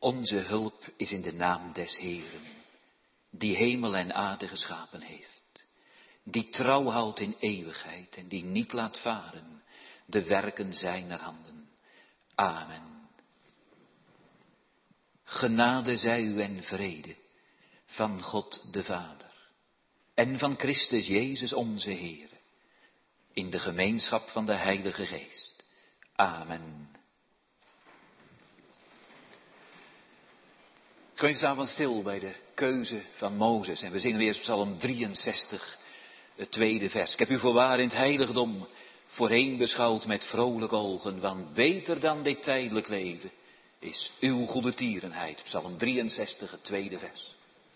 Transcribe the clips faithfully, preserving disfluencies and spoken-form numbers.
Onze hulp is in de naam des Heeren, die hemel en aarde geschapen heeft, die trouw houdt in eeuwigheid en die niet laat varen de werken zijner handen. Amen. Genade zij u en vrede van God de Vader en van Christus Jezus onze Heer, in de gemeenschap van de Heilige Geest. Amen. Gemeente, staan van stil bij de keuze van Mozes. En we zingen eerst Psalm drieënzestig, het tweede vers. Ik heb u voorwaar in het heiligdom voorheen beschouwd met vrolijke ogen. Want beter dan dit tijdelijk leven is uw goede tierenheid. Psalm drieënzestig, het tweede vers.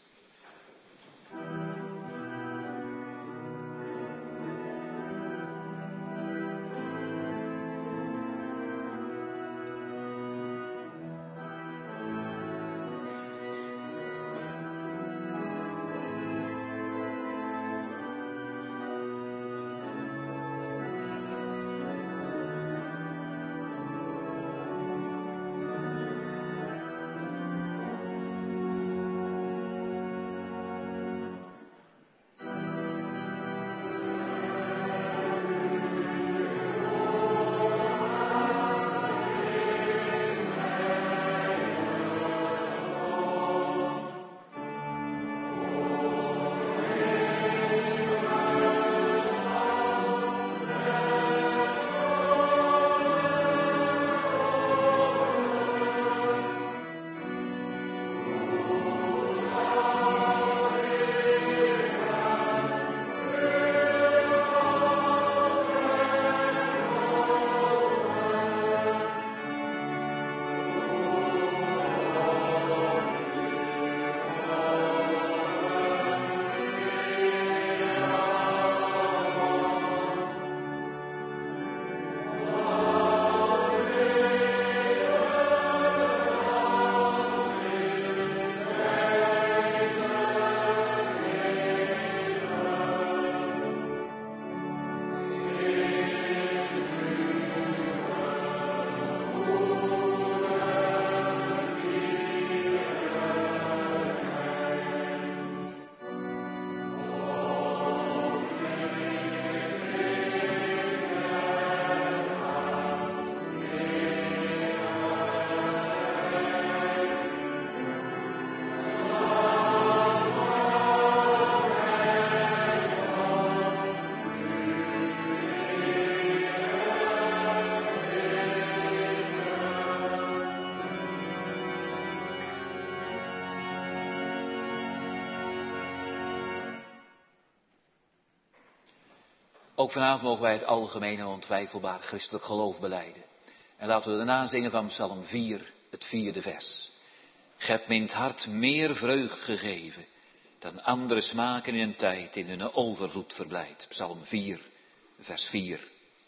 Ook vanavond mogen wij het algemene en ontwijfelbaar christelijk geloof belijden. En laten we daarna zingen van Psalm vier, het vierde vers. Ge hebt me in het hart meer vreugd gegeven dan andere smaken in een tijd in hun overvloed verblijd. Psalm vier, vers vier.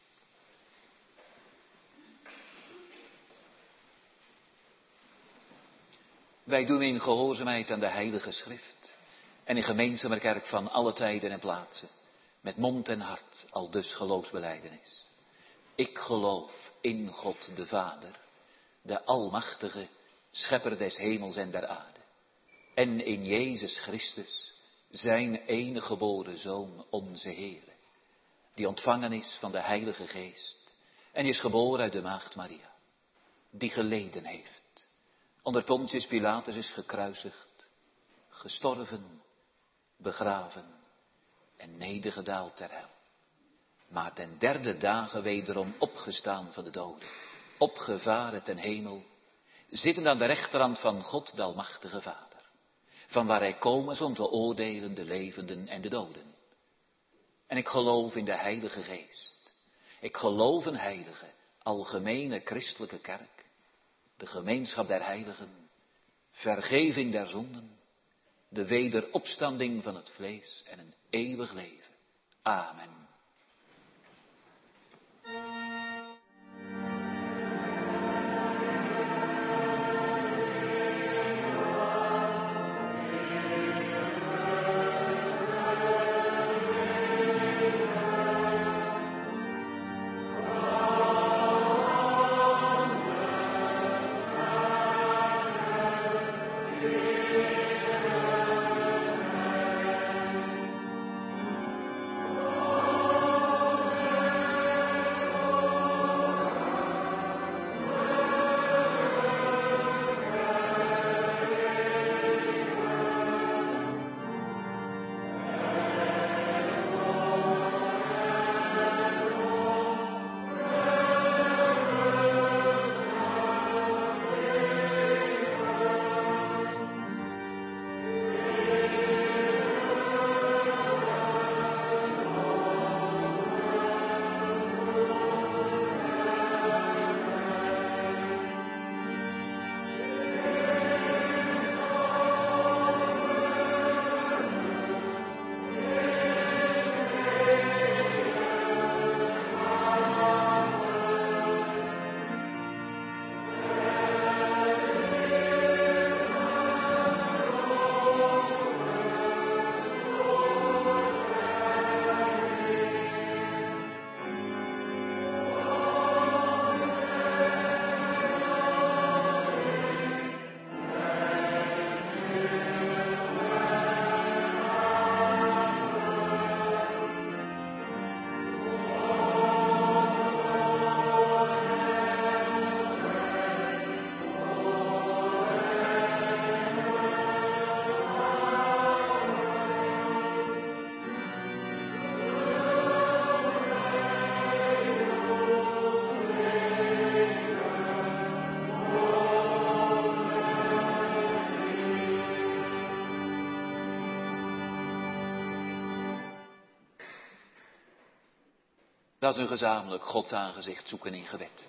Wij doen in gehoorzaamheid aan de Heilige Schrift en in gemeenschap met de kerk van alle tijden en plaatsen. Met mond en hart, al dus geloofsbelijdenis. Ik geloof in God de Vader, de Almachtige, Schepper des hemels en der aarde. En in Jezus Christus, zijn enige geboren Zoon, onze Heer. Die ontvangen is van de Heilige Geest en is geboren uit de Maagd Maria. Die geleden heeft, onder Pontius Pilatus is gekruisigd, gestorven, begraven en nedergedaald ter hel. Maar ten derde dagen wederom opgestaan van de doden, opgevaren ten hemel, zittend aan de rechterhand van God de Almachtige Vader, van waar hij komen is om te oordelen de levenden en de doden. En ik geloof in de Heilige Geest. Ik geloof een heilige, algemene christelijke kerk, de gemeenschap der heiligen, vergeving der zonden, de wederopstanding van het vlees en een eeuwig leven. Amen. Dat hun gezamenlijk Gods aangezicht zoeken in gebed.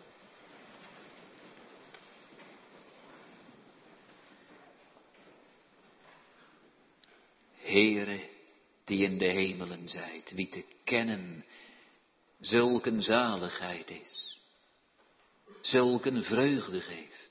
Heere, die in de hemelen zijt, wie te kennen zulk een zaligheid is, zulk een vreugde geeft.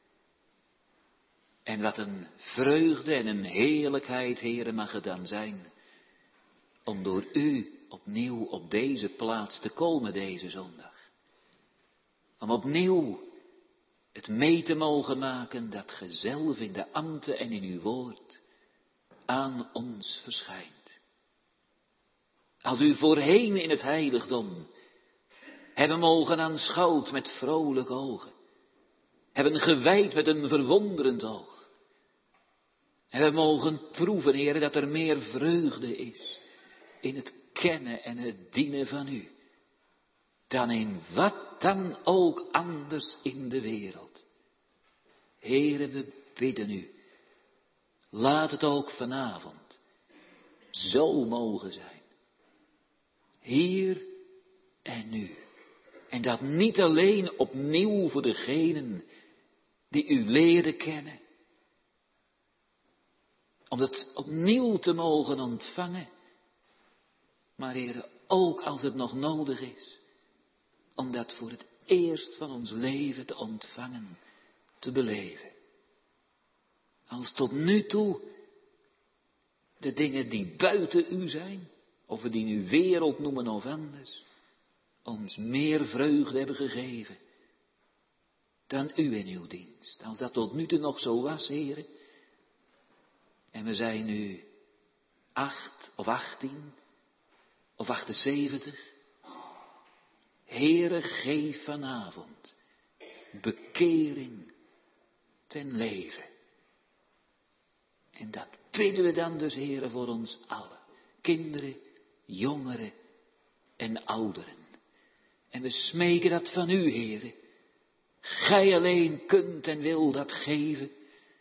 En wat een vreugde en een heerlijkheid, Heere, mag het dan zijn, om door u opnieuw op deze plaats te komen deze zondag. Om opnieuw het mee te mogen maken dat ge zelf in de ambten en in uw woord aan ons verschijnt. Als u voorheen in het heiligdom hebben mogen aanschouwd met vrolijke ogen, hebben gewijd met een verwonderend oog, hebben mogen proeven, Heere, dat er meer vreugde is in het kennen en het dienen van u, dan in wat dan ook anders in de wereld. Heere, we bidden u, laat het ook vanavond zo mogen zijn. Hier en nu. En dat niet alleen opnieuw voor degenen die u leren kennen. Om het opnieuw te mogen ontvangen. Maar Heere, ook als het nog nodig is, om dat voor het eerst van ons leven te ontvangen, te beleven. Als tot nu toe de dingen die buiten u zijn, of we die nu wereld noemen of anders, ons meer vreugde hebben gegeven dan u in uw dienst. Als dat tot nu toe nog zo was, Heere, en we zijn nu acht of achttien of achtenzeventig. Heere, geef vanavond bekering ten leven. En dat bidden we dan dus, Heere, voor ons allen. Kinderen, jongeren en ouderen. En we smeken dat van u, Heere. Gij alleen kunt en wil dat geven.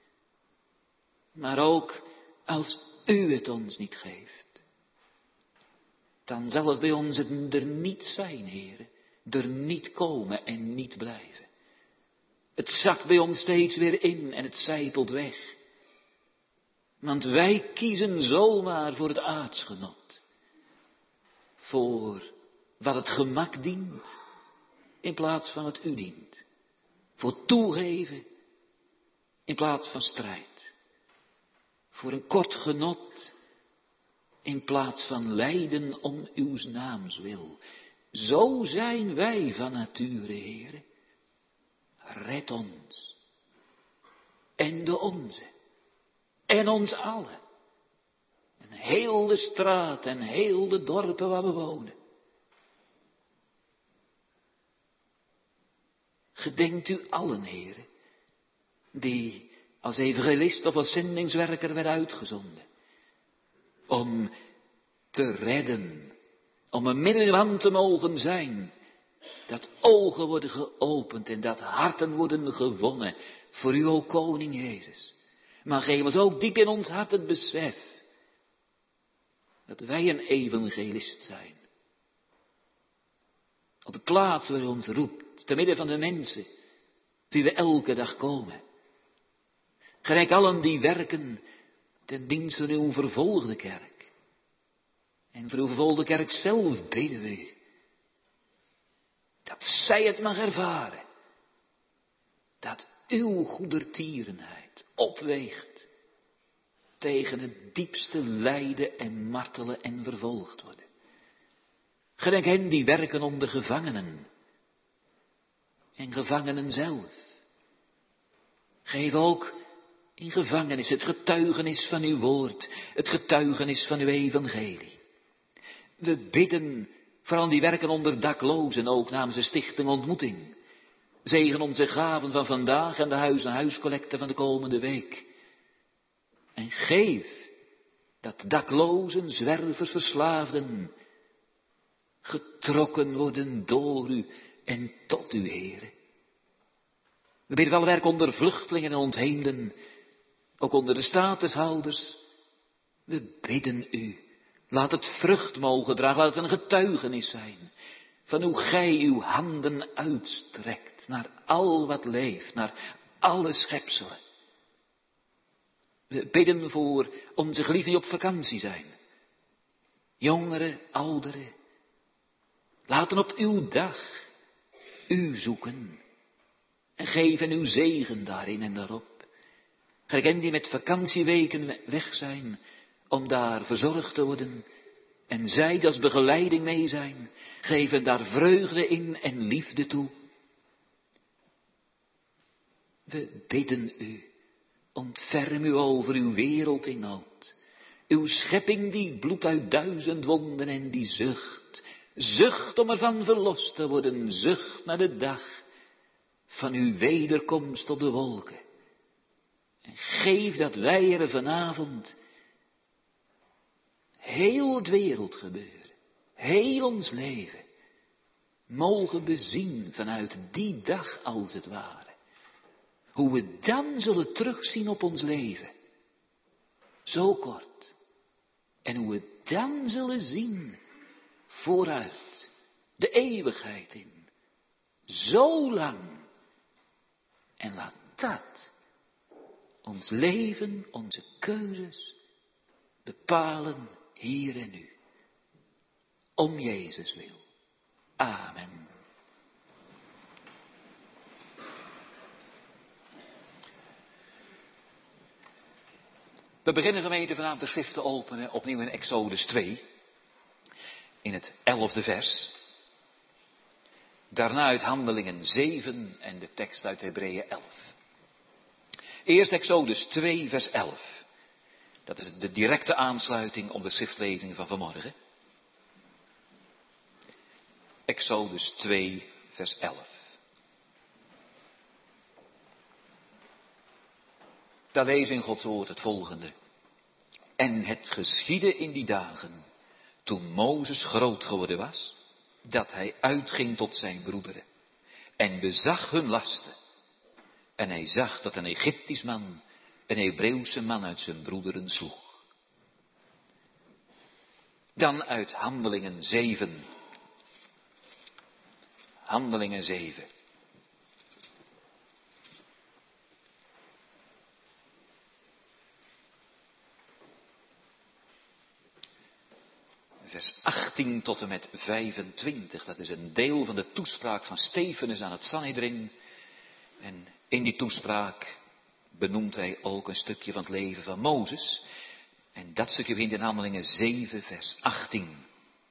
Maar ook als u het ons niet geeft, dan zal het bij ons er niet zijn, Heere. Er niet komen en niet blijven. Het zakt bij ons steeds weer in en het zijpelt weg. Want wij kiezen zomaar voor het aardsgenot. Voor wat het gemak dient, in plaats van wat u dient. Voor toegeven, in plaats van strijd. Voor een kort genot, in plaats van lijden om uw naams wil. Zo zijn wij van nature, Heere. Red ons. En de onze. En ons allen. En heel de straat en heel de dorpen waar we wonen. Gedenkt u allen, Heere, die als evangelist of als zendingswerker werden uitgezonden. Om te redden, om een middelman te mogen zijn. Dat ogen worden geopend en dat harten worden gewonnen voor u, o Koning Jezus. Maar geef ons ook diep in ons hart het besef dat wij een evangelist zijn. Op de plaats waar u ons roept, te midden van de mensen die we elke dag komen. Gelijk allen die werken ten dienste van uw vervolgde kerk. En voor uw vervolgde kerk zelf bidden we u. Dat zij het mag ervaren. Dat uw goedertierenheid opweegt tegen het diepste lijden en martelen en vervolgd worden. Gedenk hen die werken onder gevangenen. En gevangenen zelf. Geef ook in gevangenis het getuigenis van uw woord. Het getuigenis van uw evangelie. We bidden vooral die werken onder daklozen, ook namens de stichting Ontmoeting. Zegen onze gaven van vandaag en de huis-aan-huiscollecte van de komende week. En geef dat daklozen, zwervers, verslaafden getrokken worden door u en tot u, Heere. We bidden wel werk onder vluchtelingen en ontheemden, ook onder de statushouders. We bidden u, laat het vrucht mogen dragen, laat het een getuigenis zijn van hoe gij uw handen uitstrekt naar al wat leeft, naar alle schepselen. We bidden voor onze geliefden die op vakantie zijn. Jongeren, ouderen. Laten op uw dag u zoeken. En geven uw zegen daarin en daarop. Gelijk die met vakantieweken weg zijn om daar verzorgd te worden. En zij die als begeleiding mee zijn, geven daar vreugde in en liefde toe. We bidden u, ontferm u over uw wereld in nood. Uw schepping die bloedt uit duizend wonden en die zucht. Zucht om ervan verlost te worden, zucht naar de dag van uw wederkomst op de wolken. En geef dat wij er vanavond heel het wereldgebeuren, heel ons leven, mogen bezien vanuit die dag als het ware. Hoe we dan zullen terugzien op ons leven. Zo kort. En hoe we dan zullen zien vooruit de eeuwigheid in. Zo lang. En laat dat ons leven, onze keuzes bepalen hier en nu. Om Jezus wil. Amen. We beginnen gemeente vanavond de schrift te openen, opnieuw in Exodus twee. In het elfde vers. Daarna uit Handelingen zeven en de tekst uit Hebreeën elf. Eerst Exodus twee vers elf. Dat is de directe aansluiting op de schriftlezing van vanmorgen. Exodus twee vers elf. Daar lezen we in Gods woord het volgende. En het geschiedde in die dagen, toen Mozes groot geworden was, dat hij uitging tot zijn broederen en bezag hun lasten. En hij zag dat een Egyptisch man een Hebreeuwse man uit zijn broederen sloeg. Dan uit Handelingen zeven. Handelingen zeven. Vers achttien tot en met vijfentwintig. Dat is een deel van de toespraak van Stefanus aan het Sanhedrin. En in die toespraak benoemt hij ook een stukje van het leven van Mozes. En dat stukje vindt in Handelingen zeven vers achttien.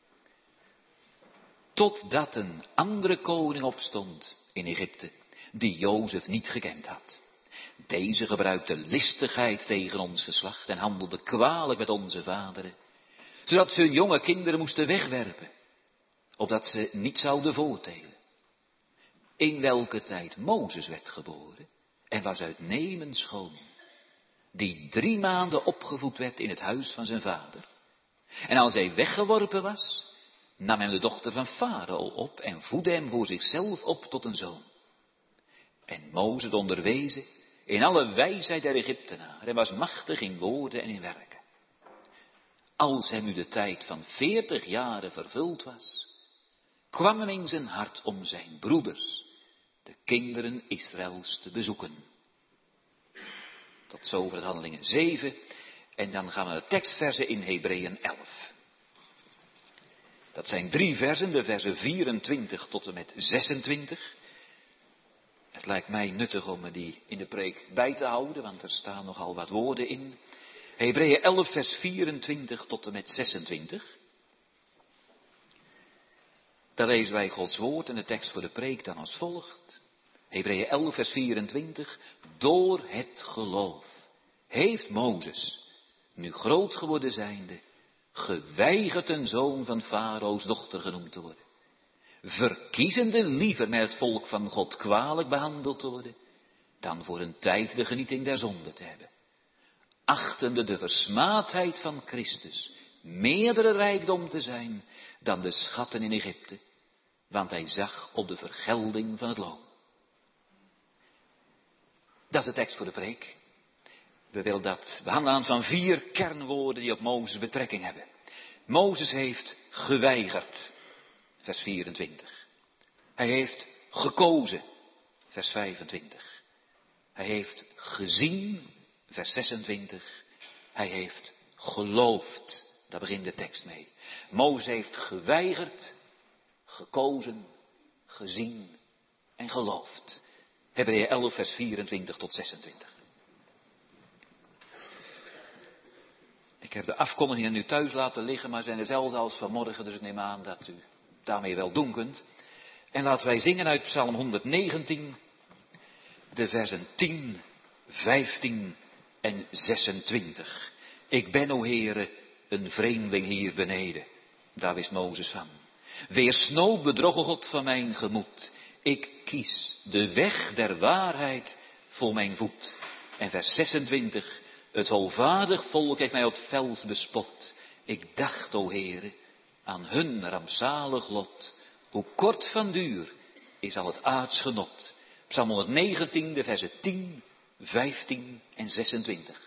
Totdat een andere koning opstond in Egypte, die Jozef niet gekend had. Deze gebruikte listigheid tegen ons geslacht en handelde kwalijk met onze vaderen, zodat ze hun jonge kinderen moesten wegwerpen, opdat ze niet zouden voortelen. In welke tijd Mozes werd geboren en was uitnemend schoon, die drie maanden opgevoed werd in het huis van zijn vader. En als hij weggeworpen was, nam hem de dochter van Farao op en voedde hem voor zichzelf op tot een zoon. En Mozes onderwezen in alle wijsheid der Egyptenaren en was machtig in woorden en in werken. Als hem nu de tijd van veertig jaren vervuld was, kwam hem in zijn hart om zijn broeders, de kinderen Israëls, te bezoeken. Tot zover het Handelingen zeven. En dan gaan we naar de tekstversen in Hebreeën elf. Dat zijn drie versen, de versen vierentwintig tot en met zesentwintig. Het lijkt mij nuttig om me die in de preek bij te houden, want er staan nogal wat woorden in. Hebreeën elf vers vierentwintig tot en met zesentwintig. Daar lezen wij Gods woord en de tekst voor de preek dan als volgt. Hebreeën elf vers vierentwintig. Door het geloof heeft Mozes, nu groot geworden zijnde, geweigerd een zoon van Farao's dochter genoemd te worden. Verkiezende liever met het volk van God kwalijk behandeld te worden, dan voor een tijd de genieting der zonde te hebben. Achtende de versmaadheid van Christus meerdere rijkdom te zijn dan de schatten in Egypte, want hij zag op de vergelding van het loon. Dat is de tekst voor de preek. We willen dat behandelen aan van vier kernwoorden die op Mozes betrekking hebben. Mozes heeft geweigerd. vers vierentwintig. Hij heeft gekozen, vers vijfentwintig. Hij heeft gezien, vers zesentwintig. Hij heeft geloofd, daar begint de tekst mee. Mozes heeft geweigerd, gekozen, gezien en geloofd. Hebreeën elf, vers vierentwintig tot zesentwintig. Ik heb de afkondigingen nu thuis laten liggen, maar zijn dezelfde als vanmorgen, dus ik neem aan dat u daarmee wel doen kunt. En laten wij zingen uit Psalm honderdnegentien, de versen tien, vijftien en zesentwintig. Ik ben, o Heere, een vreemdeling hier beneden. Daar wist Mozes van. Weersnood bedrog, o God, van mijn gemoed. Ik kies de weg der waarheid voor mijn voet. En vers zesentwintig. Het volvaardig volk heeft mij op het veld bespot. Ik dacht, o Heere, aan hun rampzalig lot. Hoe kort van duur is al het aards genot. Psalm honderdnegentien, de versen tien, vijftien en zesentwintig.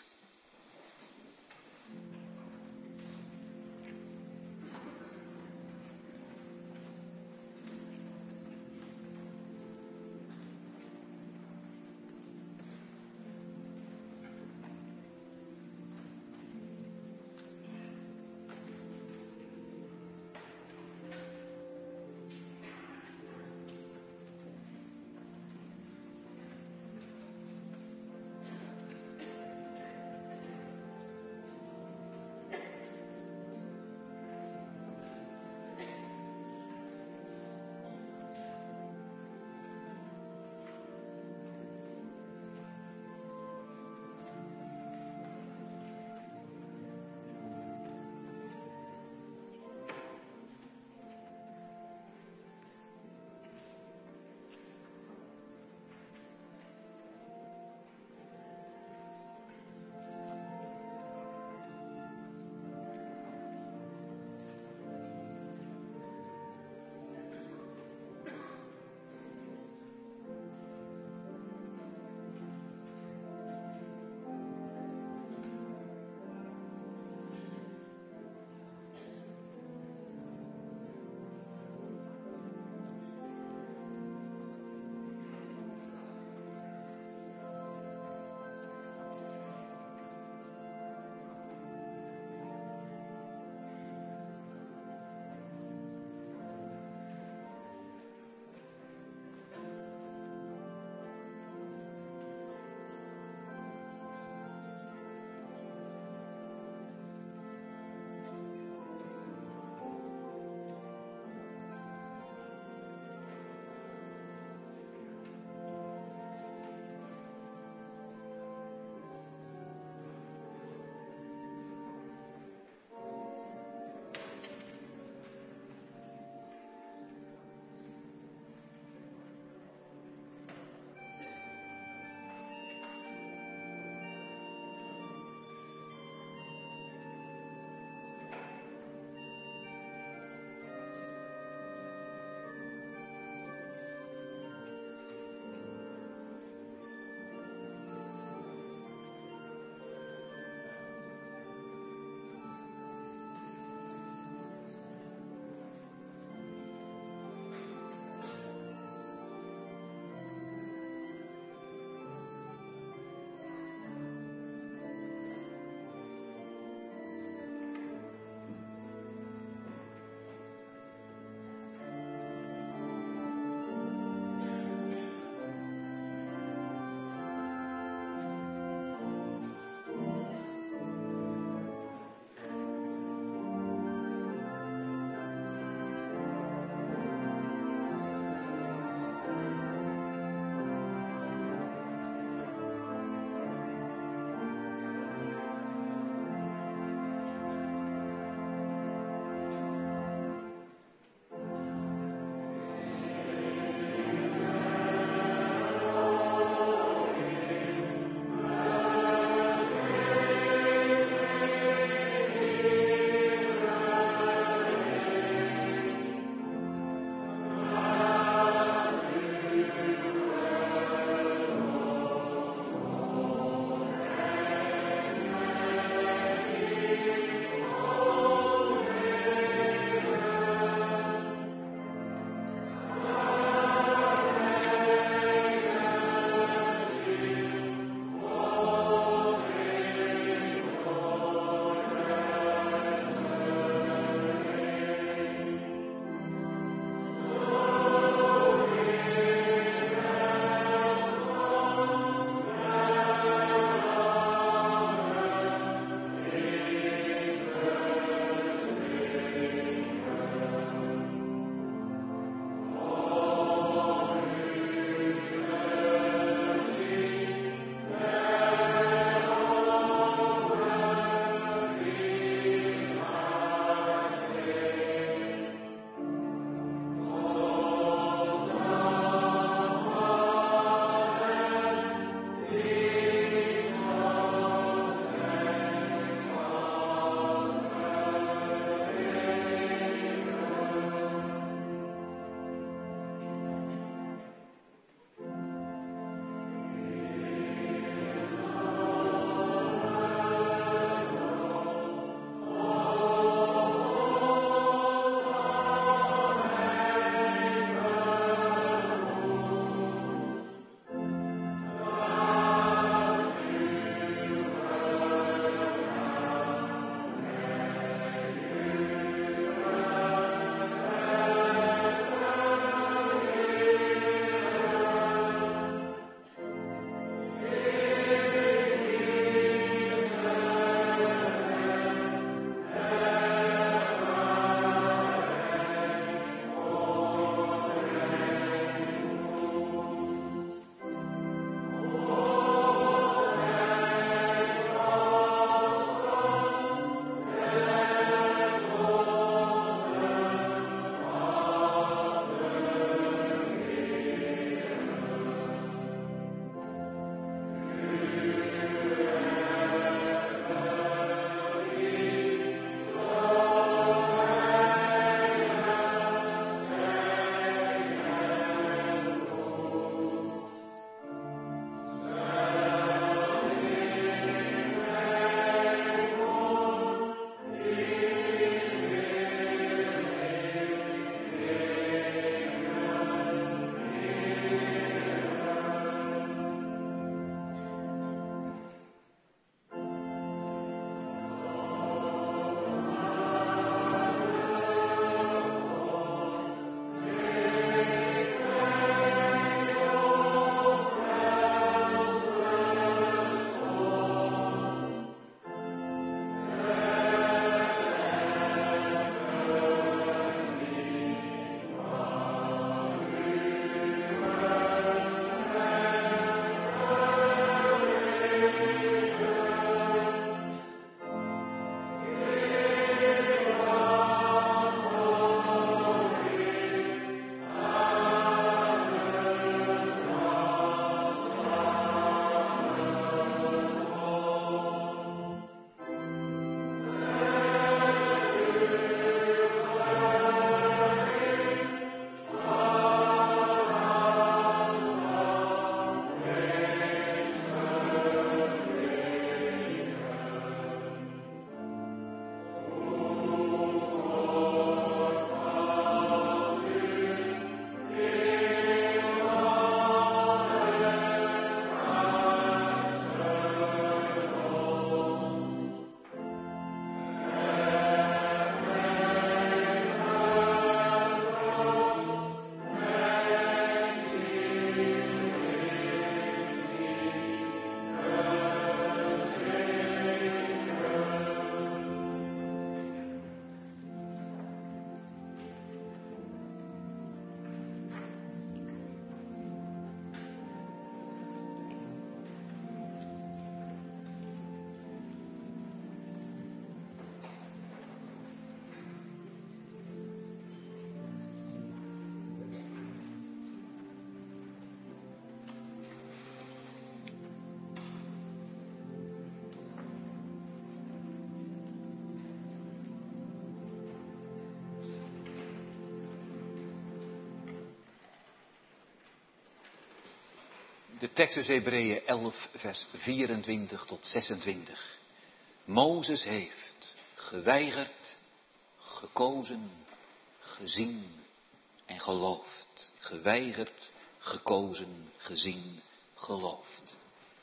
De tekst is Hebreeën elf, vers vierentwintig tot zesentwintig. Mozes heeft geweigerd, gekozen, gezien en geloofd. Geweigerd, gekozen, gezien, geloofd.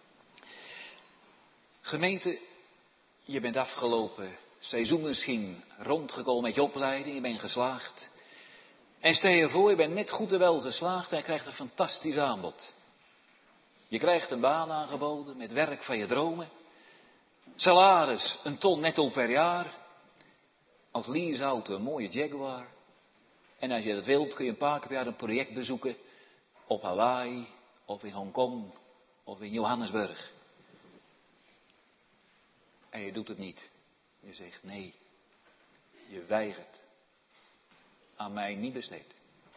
Gemeente, je bent afgelopen seizoen misschien rondgekomen met je opleiding, je bent geslaagd. En stel je voor, je bent net goed en wel geslaagd en je krijgt een fantastisch aanbod. Je krijgt een baan aangeboden met werk van je dromen. Salaris, een ton netto per jaar. Als leaseauto een mooie Jaguar. En als je dat wilt kun je een paar keer per jaar een project bezoeken. Op Hawaii, of in Hongkong, of in Johannesburg. En je doet het niet. Je zegt nee. Je weigert. Aan mij niet besteed.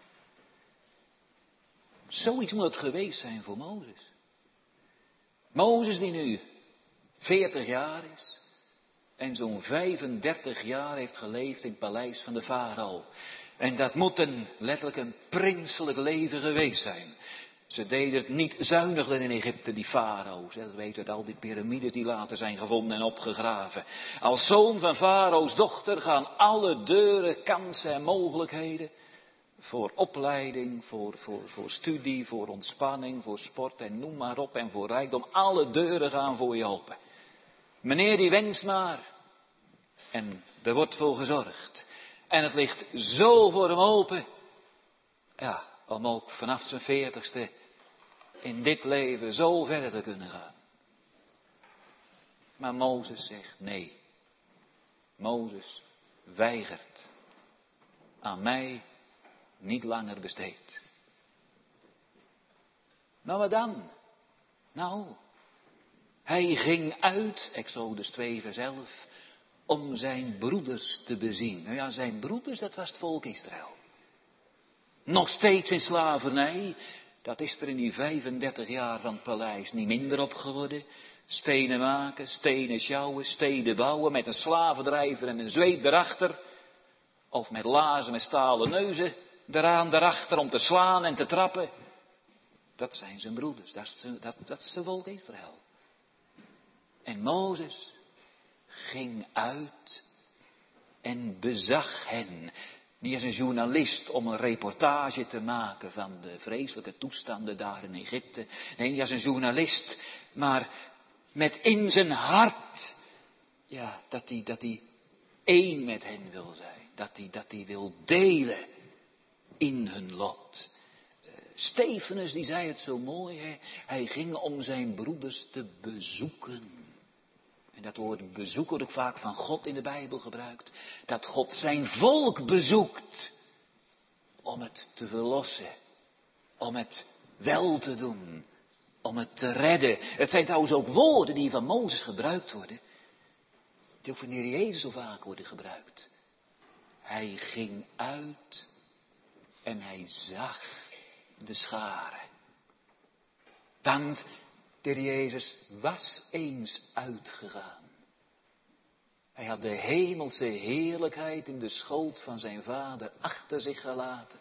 Zoiets moet het geweest zijn voor Mozes. Mozes die nu veertig jaar is. En zo'n vijfendertig jaar heeft geleefd in het paleis van de farao. En dat moet een, letterlijk een prinselijk leven geweest zijn. Ze deden het niet zuiniger in Egypte, die farao's. Dat weet uit al die piramides die later zijn gevonden en opgegraven. Als zoon van farao's dochter gaan alle deuren, kansen en mogelijkheden. Voor opleiding, voor, voor, voor studie, voor ontspanning, voor sport en noem maar op. En voor rijkdom. Alle deuren gaan voor je open. Meneer die wenst maar. En er wordt voor gezorgd. En het ligt zo voor hem open. Ja, om ook vanaf zijn veertigste in dit leven zo verder te kunnen gaan. Maar Mozes zegt nee. Mozes weigert. Aan mij niet langer besteed. Nou wat dan? Nou, hij ging uit, Exodus twee vers elf, om zijn broeders te bezien. Nou ja, zijn broeders, dat was het volk Israël. Nog steeds in slavernij. Dat is er in die vijfendertig jaar van het paleis niet minder op geworden. Stenen maken, stenen sjouwen, steden bouwen met een slavendrijver en een zweep erachter. Of met lazen met stalen neuzen eraan, daarachter om te slaan en te trappen. Dat zijn zijn broeders, dat is, dat, dat is zijn volk Israël. En Mozes ging uit en bezag hen. Niet als een journalist om een reportage te maken van de vreselijke toestanden daar in Egypte. Nee, niet als een journalist, maar met in zijn hart. Ja, dat hij, dat hij één met hen wil zijn. Dat hij, dat hij wil delen in hun lot. Uh, Stefanus die zei het zo mooi. Hè? Hij ging om zijn broeders te bezoeken. En dat woord bezoek wordt ook vaak van God in de Bijbel gebruikt. Dat God zijn volk bezoekt. Om het te verlossen. Om het wel te doen. Om het te redden. Het zijn trouwens ook woorden die van Mozes gebruikt worden. Die ook van de Heer Jezus zo vaak worden gebruikt. Hij ging uit. En hij zag de scharen. Want de Heer Jezus was eens uitgegaan. Hij had de hemelse heerlijkheid in de schoot van zijn vader achter zich gelaten.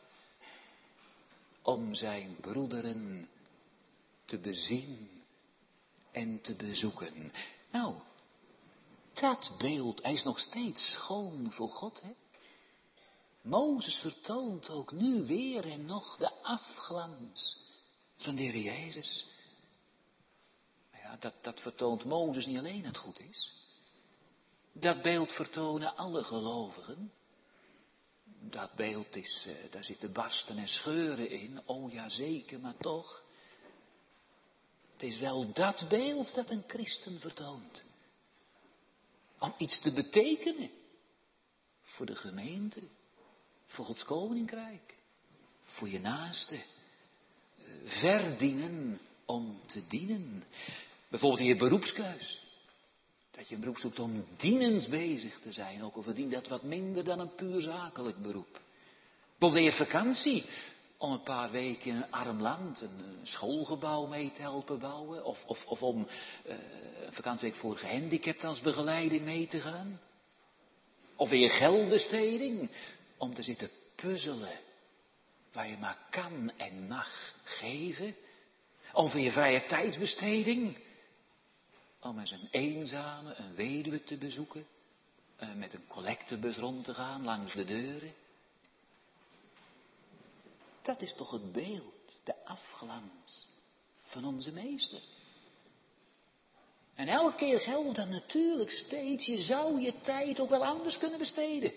Om zijn broederen te bezien en te bezoeken. Nou, dat beeld, hij is nog steeds schoon voor God, hè? Mozes vertoont ook nu weer en nog de afglans van de Heer Jezus. Ja, dat, dat vertoont Mozes niet alleen het goed is. Dat beeld vertonen alle gelovigen. Dat beeld is, uh, daar zitten barsten en scheuren in. Oh ja, zeker, maar toch. Het is wel dat beeld dat een christen vertoont. Om iets te betekenen. Voor de gemeente. Voor Gods koninkrijk. Voor je naaste. Uh, verdienen om te dienen. Bijvoorbeeld in je beroepskeus. Dat je een beroep zoekt om dienend bezig te zijn. Ook al verdient dat wat minder dan een puur zakelijk beroep. Bijvoorbeeld in je vakantie. Om een paar weken in een arm land een schoolgebouw mee te helpen bouwen. Of, of, of om uh, een vakantieweek voor gehandicapten als begeleiding mee te gaan. Of in je geldbesteding. Om te zitten puzzelen. Waar je maar kan en mag geven. Of in je vrije tijdsbesteding. Om eens een eenzame, een weduwe te bezoeken. Uh, met een collectebus rond te gaan langs de deuren. Dat is toch het beeld, de afglans van onze meester. En elke keer geldt dat natuurlijk steeds, je zou je tijd ook wel anders kunnen besteden.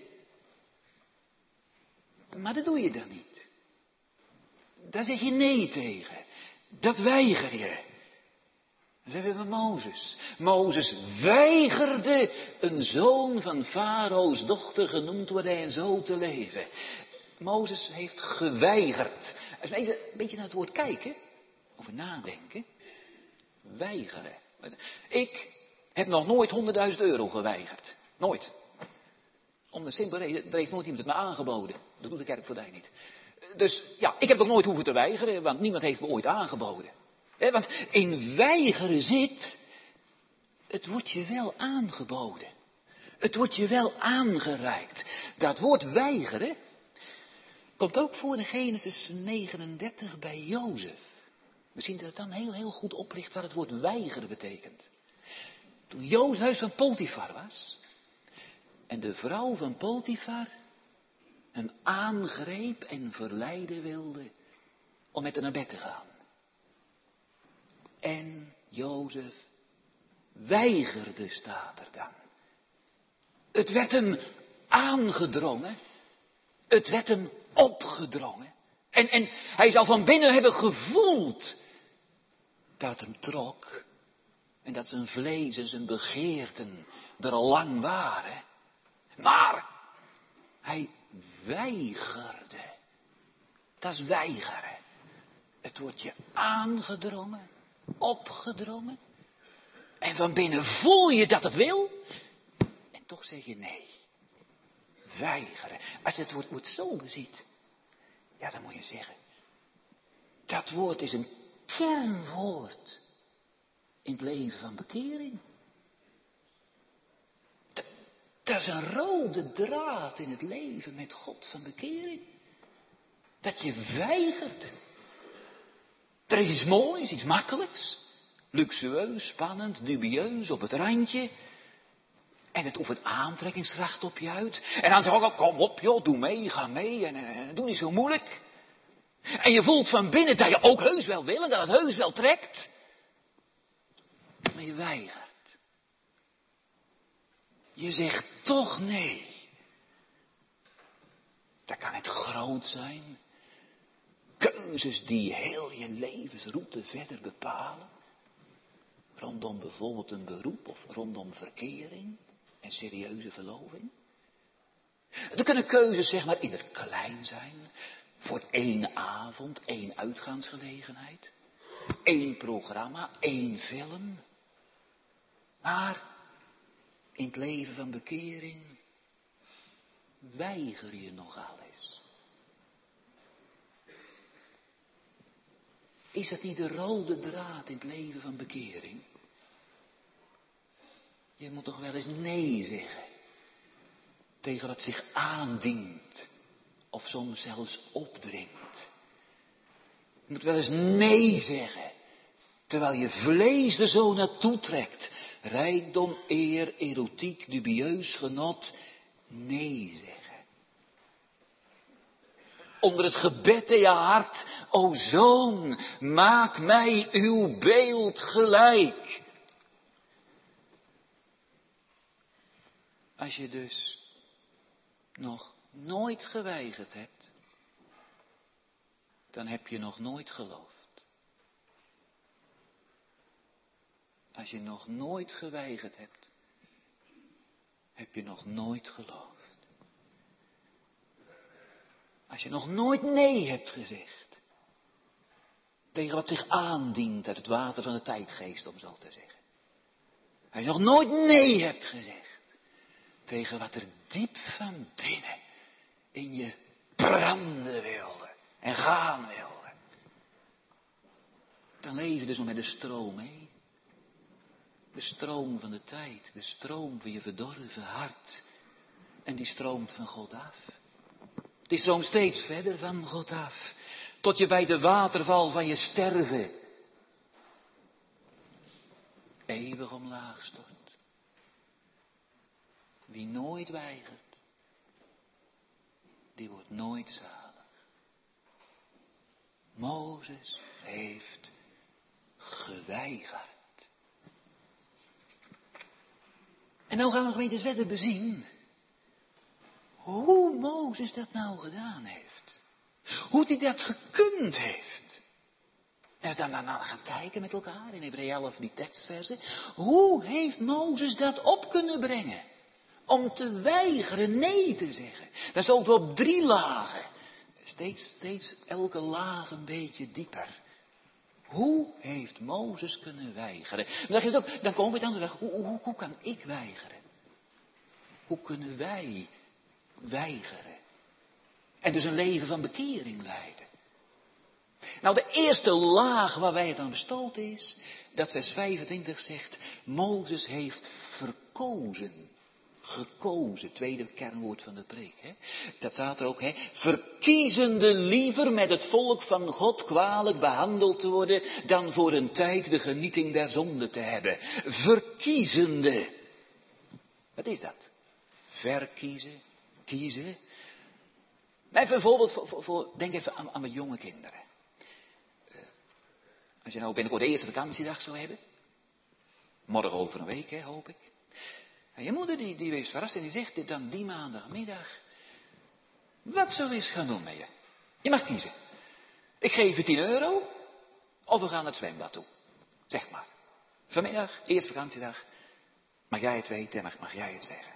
Maar dat doe je dan niet. Daar zeg je nee tegen. Dat weiger je. Dan hebben we Mozes. Mozes weigerde een zoon van Farao's dochter genoemd te worden en zo te leven. Mozes heeft geweigerd. Als we even een beetje naar het woord kijken, over nadenken. Weigeren. Ik heb nog nooit honderdduizend euro geweigerd. Nooit. Om de simpele reden, er heeft nooit iemand het me aangeboden. Dat doet de kerk voor mij niet. Dus ja, ik heb nog nooit hoeven te weigeren, want niemand heeft me ooit aangeboden. He, want in weigeren zit, het wordt je wel aangeboden. Het wordt je wel aangereikt. Dat woord weigeren komt ook voor in Genesis negenendertig bij Jozef. Misschien dat het dan heel, heel goed oplicht wat het woord weigeren betekent. Toen Jozef huis van Potifar was en de vrouw van Potifar hem aangreep en verleiden wilde om met haar naar bed te gaan. En Jozef weigerde, staat er dan. Het werd hem aangedrongen. Het werd hem opgedrongen. En, en hij zou van binnen hebben gevoeld dat het hem trok. En dat zijn vlees en zijn begeerten er al lang waren. Maar hij weigerde. Dat is weigeren. Het wordt je aangedrongen, opgedrongen. En van binnen voel je dat het wil. En toch zeg je nee. Weigeren. Als je het woord, woord zo ziet. Ja, dan moet je zeggen. Dat woord is een kernwoord. In het leven van bekering. Dat, dat is een rode draad in het leven met God van bekering. Dat je weigert. Er is iets moois, iets makkelijks. Luxueus, spannend, dubieus, op het randje. En het oefent aantrekkingskracht op je uit. En dan zeg ik, kom op joh, doe mee, ga mee. En, en, en doe niet zo moeilijk. En je voelt van binnen dat je ook heus wel wil en dat het heus wel trekt. Maar je weigert. Je zegt toch nee. Dat kan het groot zijn. Keuzes die heel je levensroute verder bepalen. Rondom bijvoorbeeld een beroep of rondom verkering en serieuze verloving. Er kunnen keuzes zeg maar in het klein zijn. Voor één avond, één uitgaansgelegenheid. Één programma, één film. Maar in het leven van bekering weiger je nogal eens. Is dat niet de rode draad in het leven van bekering? Je moet toch wel eens nee zeggen. Tegen wat zich aandient. Of soms zelfs opdringt. Je moet wel eens nee zeggen. Terwijl je vlees er zo naartoe trekt. Rijkdom, eer, erotiek, dubieus genot. Nee zeggen. Onder het gebed in je hart. O zoon, maak mij uw beeld gelijk. Als je dus nog nooit geweigerd hebt, dan heb je nog nooit geloofd. Als je nog nooit geweigerd hebt, heb je nog nooit geloofd. Als je nog nooit nee hebt gezegd, tegen wat zich aandient uit het water van de tijdgeest, om zo te zeggen. Als je nog nooit nee hebt gezegd, tegen wat er diep van binnen in je branden wilde en gaan wilde. Dan leef je dus nog met de stroom mee. De stroom van de tijd, de stroom van je verdorven hart. En die stroomt van God af. Die stroomt steeds verder van God af. Tot je bij de waterval van je sterven eeuwig omlaag stort. Wie nooit weigert, die wordt nooit zalig. Mozes heeft geweigerd. En nou gaan we gemeente verder bezien hoe Mozes dat nou gedaan heeft. Hoe hij dat gekund heeft. En we dan, dan, dan gaan kijken met elkaar in Hebreeën elf, die tekstversen. Hoe heeft Mozes dat op kunnen brengen? Om te weigeren nee te zeggen. Dat is ook op drie lagen. Steeds, steeds elke laag een beetje dieper. Hoe heeft Mozes kunnen weigeren? Dan, dan, ook, dan komen we dan de weg. Hoe, hoe, hoe kan ik weigeren? Hoe kunnen wij weigeren? En dus een leven van bekering leiden. Nou, de eerste laag waar wij het aan bestoten is, dat vers vijfentwintig zegt, Mozes heeft verkozen. Gekozen, tweede kernwoord van de preek. Hè? Dat staat er ook, hè? Verkiezende liever met het volk van God kwalijk behandeld te worden, dan voor een tijd de genieting der zonde te hebben. Verkiezende. Wat is dat? Verkiezen, kiezen. Maar even een voorbeeld, voor, voor, voor, denk even aan, aan mijn jonge kinderen. Uh, als je nou binnenkort de eerste vakantiedag zou hebben. Morgen over een week, hè, hoop ik. En je moeder die, die wees verrast en die zegt dit dan die maandagmiddag. Wat zou je eens gaan doen met je? Je mag kiezen. Ik geef je tien euro. Of we gaan naar het zwembad toe. Zeg maar. Vanmiddag, eerste vakantiedag. Mag jij het weten, mag, mag jij het zeggen?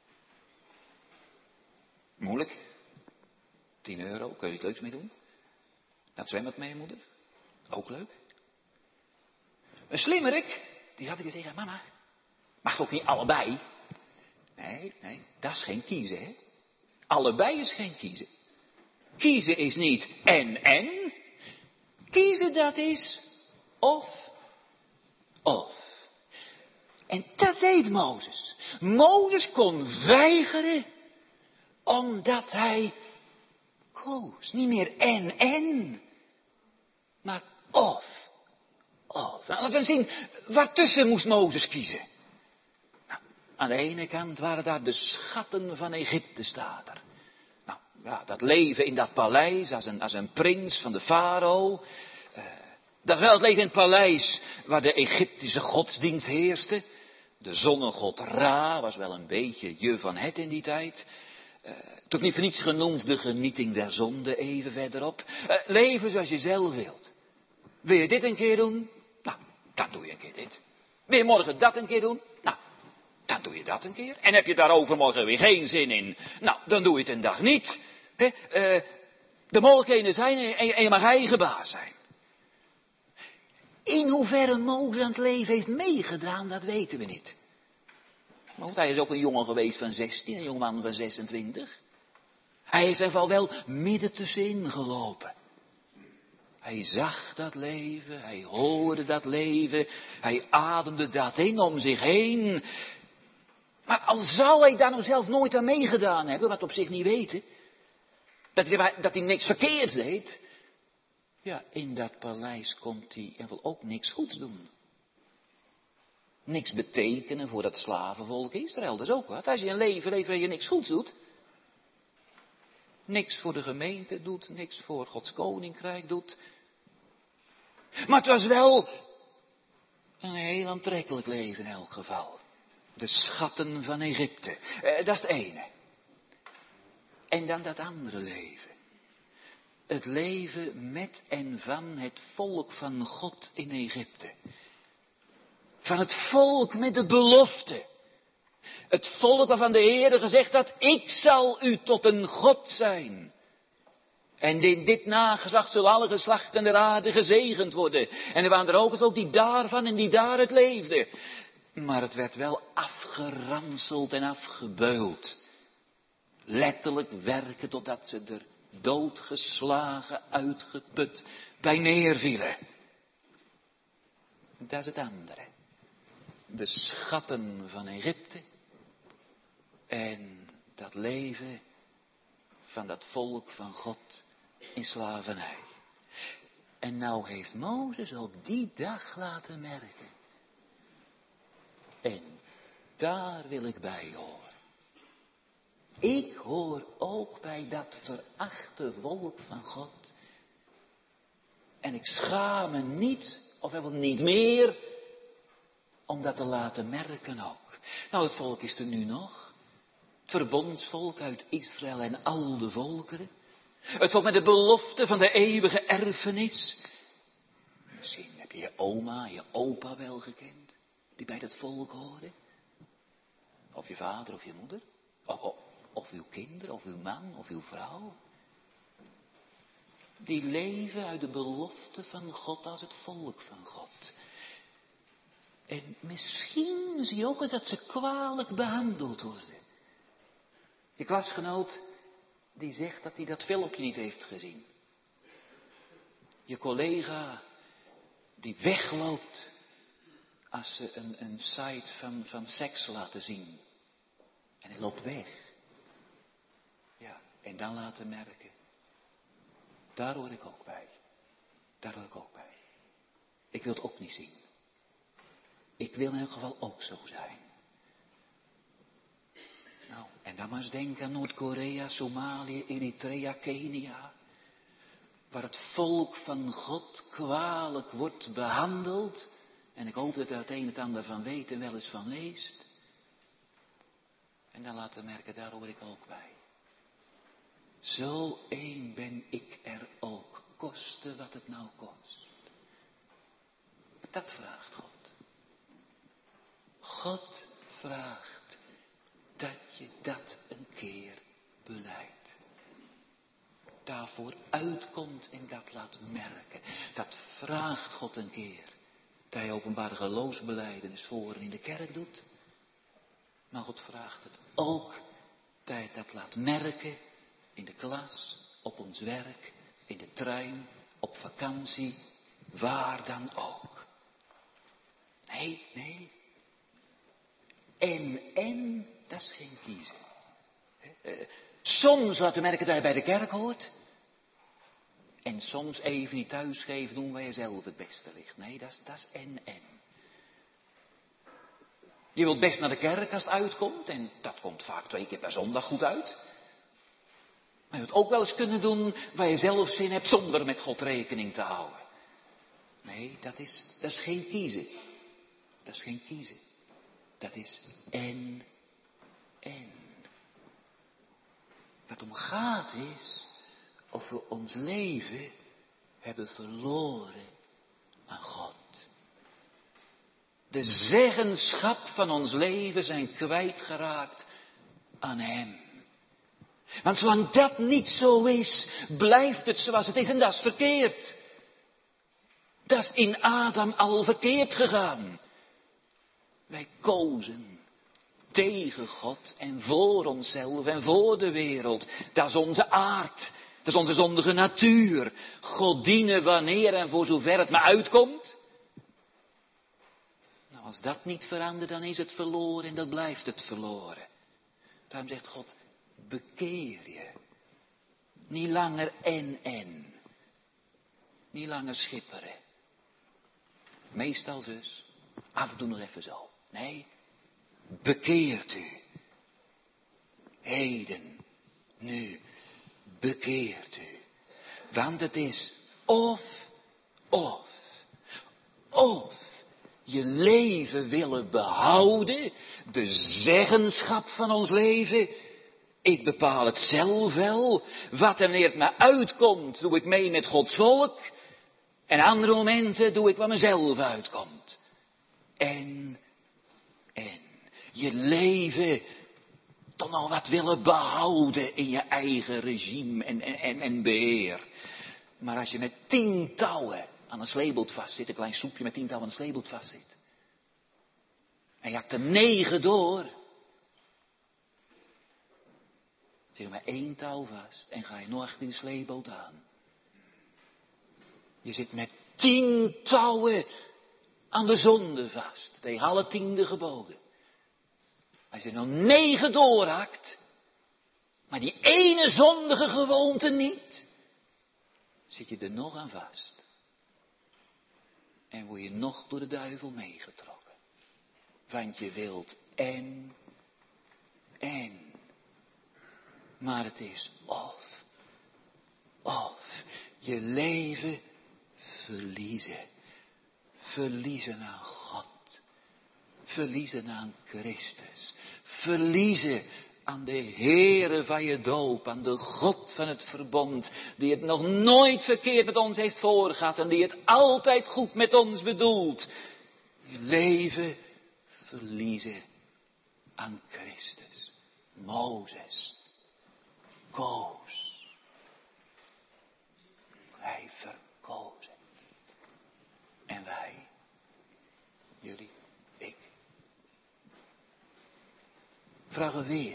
Moeilijk. tien euro, kun je iets leuks mee doen? Naar het zwembad met je moeder? Ook leuk. Een slimmerik, die had ik gezegd, mama, mag ook niet allebei? Nee, nee, dat is geen kiezen, hè. Allebei is geen kiezen. Kiezen is niet en en. Kiezen dat is of, of. En dat deed Mozes. Mozes kon weigeren, omdat hij koos. Niet meer en en, maar of, of. Nou, laten we zien, waartussen moest Mozes kiezen? Nou, aan de ene kant waren daar de schatten van Egypte, staat er. Nou, ja, dat leven in dat paleis als een, als een prins van de farao. Uh, dat is wel het leven in het paleis waar de Egyptische godsdienst heerste. De zonnegod Ra was wel een beetje je van het in die tijd. Uh, toch niet voor niets genoemd de genieting der zonde even verderop. Uh, leven zoals je zelf wilt. Wil je dit een keer doen? Nou, dan doe je een keer dit. Wil je morgen dat een keer doen? Nou, dan doe je dat een keer. En heb je daar overmorgen weer geen zin in? Nou, dan doe je het een dag niet. He, uh, de mogelijkheden zijn en je, en je mag eigen baas zijn. In hoeverre Mozes aan het leven heeft meegedaan, dat weten we niet. Want hij is ook een jongen geweest van zestien, een jongeman van zesentwintig. Hij heeft er wel midden tussenin gelopen. Hij zag dat leven, hij hoorde dat leven, hij ademde dat in om zich heen. Maar al zou hij daar nou zelf nooit aan meegedaan hebben, wat we op zich niet weten, dat hij, dat hij niks verkeerds deed. Ja, in dat paleis komt hij en wil ook niks goeds doen. Niks betekenen voor dat slavenvolk Israël, dat is ook wat. Als je een leven leeft waar je niks goeds doet. Niks voor de gemeente doet, niks voor Gods koninkrijk doet. Maar het was wel een heel aantrekkelijk leven in elk geval. De schatten van Egypte, eh, dat is het ene. En dan dat andere leven. Het leven met en van het volk van God in Egypte. Van het volk met de belofte. Het volk waarvan de Heer gezegd had, ik zal u tot een God zijn. En in dit nageslacht zullen alle geslachten der aarde gezegend worden. En er waren er ook het volk die daarvan en die daaruit leefden. Maar het werd wel afgeranseld en afgebeuld. Letterlijk werken totdat ze er doodgeslagen, uitgeput bij neervielen. Dat is het andere. De schatten van Egypte en dat leven van dat volk van God in slavernij. En nou heeft Mozes op die dag laten merken En daar wil ik bij horen. Ik hoor ook bij dat verachte volk van God. En ik schaam me niet, of wel niet meer, om dat te laten merken ook. Nou, het volk is er nu nog. Het verbondsvolk uit Israël en al de volkeren. Het volk met de belofte van de eeuwige erfenis. Misschien heb je je oma, je opa wel gekend, die bij dat volk horen. Of je vader of je moeder. Of, of, of uw kinderen, of uw man, of uw vrouw. Die leven uit de belofte van God als het volk van God. En misschien zie je ook eens dat ze kwalijk behandeld worden. Je klasgenoot die zegt dat hij dat filmpje niet heeft gezien. Je collega die wegloopt als ze een, een site van, van seks laten zien. En hij loopt weg. Ja, en dan laten merken. Daar hoor ik ook bij. Daar hoor ik ook bij. Ik wil het ook niet zien. Ik wil in elk geval ook zo zijn. Nou, en dan maar eens denken aan Noord-Korea, Somalië, Eritrea, Kenia. Waar het volk van God kwalijk wordt behandeld. En ik hoop dat u het een en het ander van weet en wel eens van leest. En dan laten merken, daar hoor ik ook bij. Zo één ben ik er ook, koste wat het nou kost. Dat vraagt God. God vraagt dat je dat een keer beleidt. Daarvoor uitkomt en dat laat merken. Dat vraagt God een keer. Dat hij openbare geloofsbelijdenis voor en in de kerk doet. Maar God vraagt het ook dat hij dat laat merken in de klas, op ons werk, in de trein, op vakantie, waar dan ook. Nee, nee. En, en, dat is geen kiezen. Soms laten merken dat je bij de kerk hoort. En soms even niet thuisgeven doen waar je zelf het beste ligt. Nee, dat is, dat is en, en. Je wilt best naar de kerk als het uitkomt. En dat komt vaak twee keer per zondag goed uit. Maar je wilt ook wel eens kunnen doen waar je zelf zin hebt zonder met God rekening te houden. Nee, dat is, dat is geen kiezen. Dat is geen kiezen. Dat is en, en. Wat om gaat is of we ons leven hebben verloren aan God. De zeggenschap van ons leven zijn kwijtgeraakt aan Hem. Want zolang dat niet zo is, blijft het zoals het is en dat is verkeerd. Dat is in Adam al verkeerd gegaan. Wij kozen tegen God en voor onszelf en voor de wereld. Dat is onze aard. Dat is onze zondige natuur. God dienen wanneer en voor zover het maar uitkomt. Nou, als dat niet verandert, dan is het verloren en dan blijft het verloren. Daarom zegt God, bekeer je. Niet langer en en. Niet langer schipperen. Meestal dus, af en toe nog even zo. Nee, bekeert u. Heden, nu, bekeert u. Want het is of, of, of je leven willen behouden, de zeggenschap van ons leven. Ik bepaal het zelf wel. Wat en wanneer het me uitkomt, doe ik mee met Gods volk. En andere momenten doe ik wat mezelf uitkomt. En, en, je leven toch nog wat willen behouden in je eigen regime en, en, en beheer. Maar als je met tien touwen aan een sleeboot vastzit, een klein soepje met tien touwen aan een sleeboot vastzit. En je hakt er negen door. Zit je maar één touw vast en ga je nog achter in de sleeboot aan. Je zit met tien touwen aan de zonde vast. Tegen alle tiende geboden. Als je nou negen doorhakt, maar die ene zondige gewoonte niet, zit je er nog aan vast. En word je nog door de duivel meegetrokken. Want je wilt en, en. Maar het is of, of. Je leven verliezen. Verliezen aan God. Verliezen aan Christus. Verliezen aan de Heere van je doop. Aan de God van het verbond. Die het nog nooit verkeerd met ons heeft voorgehad. En die het altijd goed met ons bedoelt. Je leven verliezen aan Christus. Mozes koos. Hij verkozen. En wij, jullie, ik. Vragen weer.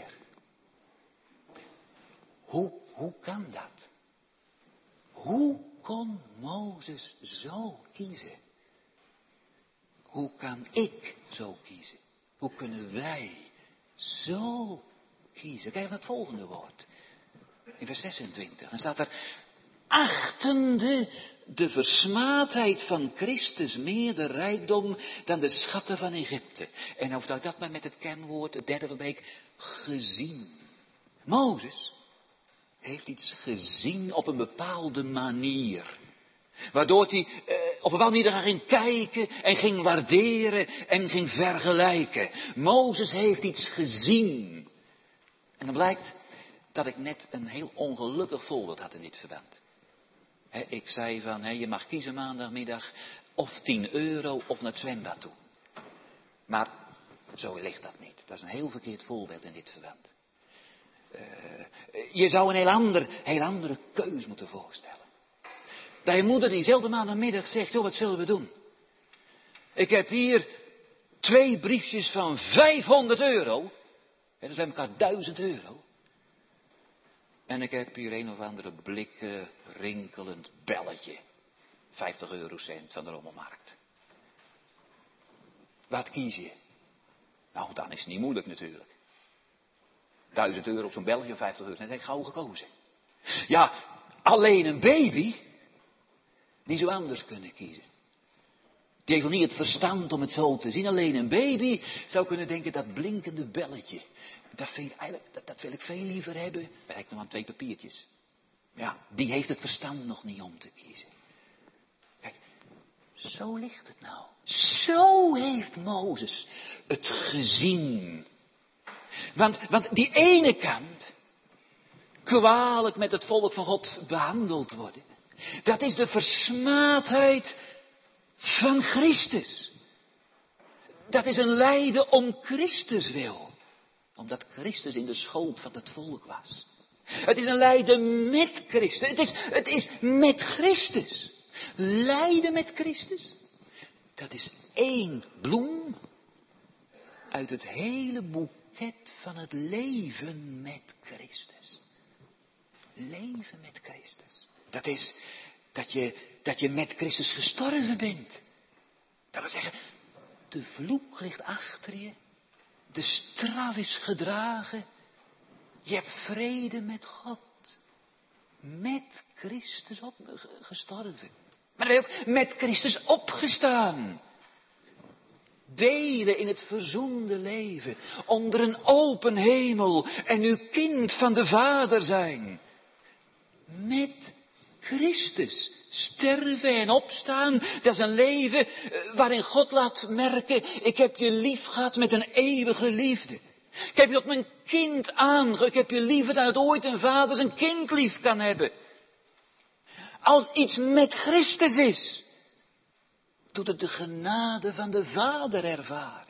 Hoe, hoe kan dat? Hoe kon Mozes zo kiezen? Hoe kan ik zo kiezen? Hoe kunnen wij zo kiezen? Kijk naar het volgende woord. In vers zesentwintig. Dan staat er. Achtende de versmaadheid van Christus meer de rijkdom dan de schatten van Egypte. En nou duidt dat maar met het kernwoord, het derde van de week, gezien. Mozes heeft iets gezien op een bepaalde manier. Waardoor hij eh, op een bepaalde manier ging kijken en ging waarderen en ging vergelijken. Mozes heeft iets gezien. En dan blijkt dat ik net een heel ongelukkig voorbeeld had in dit verband. He, ik zei van, he, je mag kiezen maandagmiddag of tien euro of naar het zwembad toe. Maar zo ligt dat niet. Dat is een heel verkeerd voorbeeld in dit verband. Uh, je zou een heel, ander, heel andere keus moeten voorstellen. Dat je moeder diezelfde maandagmiddag zegt, joh, wat zullen we doen? Ik heb hier twee briefjes van vijfhonderd euro. Dat is bij elkaar duizend euro. En ik heb hier een of andere blikken rinkelend belletje. vijftig eurocent van de rommelmarkt. Wat kies je? Nou, dan is het niet moeilijk natuurlijk. duizend euro op zo'n belletje, vijftig euro. Dat heb ik gauw gekozen. Ja, alleen een baby, die zou anders kunnen kiezen. Die heeft nog niet het verstand om het zo te zien. Alleen een baby zou kunnen denken, dat blinkende belletje. Dat, vind ik eigenlijk, dat, dat wil ik veel liever hebben. Maar ik heb nog maar twee papiertjes. Ja, die heeft het verstand nog niet om te kiezen. Kijk, zo ligt het nou. Zo heeft Mozes het gezien. Want, want die ene kant, kwalijk met het volk van God behandeld worden. Dat is de versmaadheid van Christus. Dat is een lijden om Christus wil. Omdat Christus in de schoot van het volk was. Het is een lijden met Christus. Het is, het is met Christus. Lijden met Christus. Dat is één bloem uit het hele boeket van het leven met Christus. Leven met Christus. Dat is dat je, dat je met Christus gestorven bent. Dat wil zeggen, de vloek ligt achter je. De straf is gedragen. Je hebt vrede met God. Met Christus op, gestorven. Maar dan ben je ook met Christus opgestaan. Delen in het verzoende leven. Onder een open hemel. En uw kind van de Vader zijn. Met Christus. Sterven en opstaan. Dat is een leven waarin God laat merken. Ik heb je lief gehad met een eeuwige liefde. Ik heb je tot mijn kind aange. Ik heb je liever dan het ooit een vader zijn kind lief kan hebben. Als iets met Christus is. Doet het de genade van de Vader ervaren.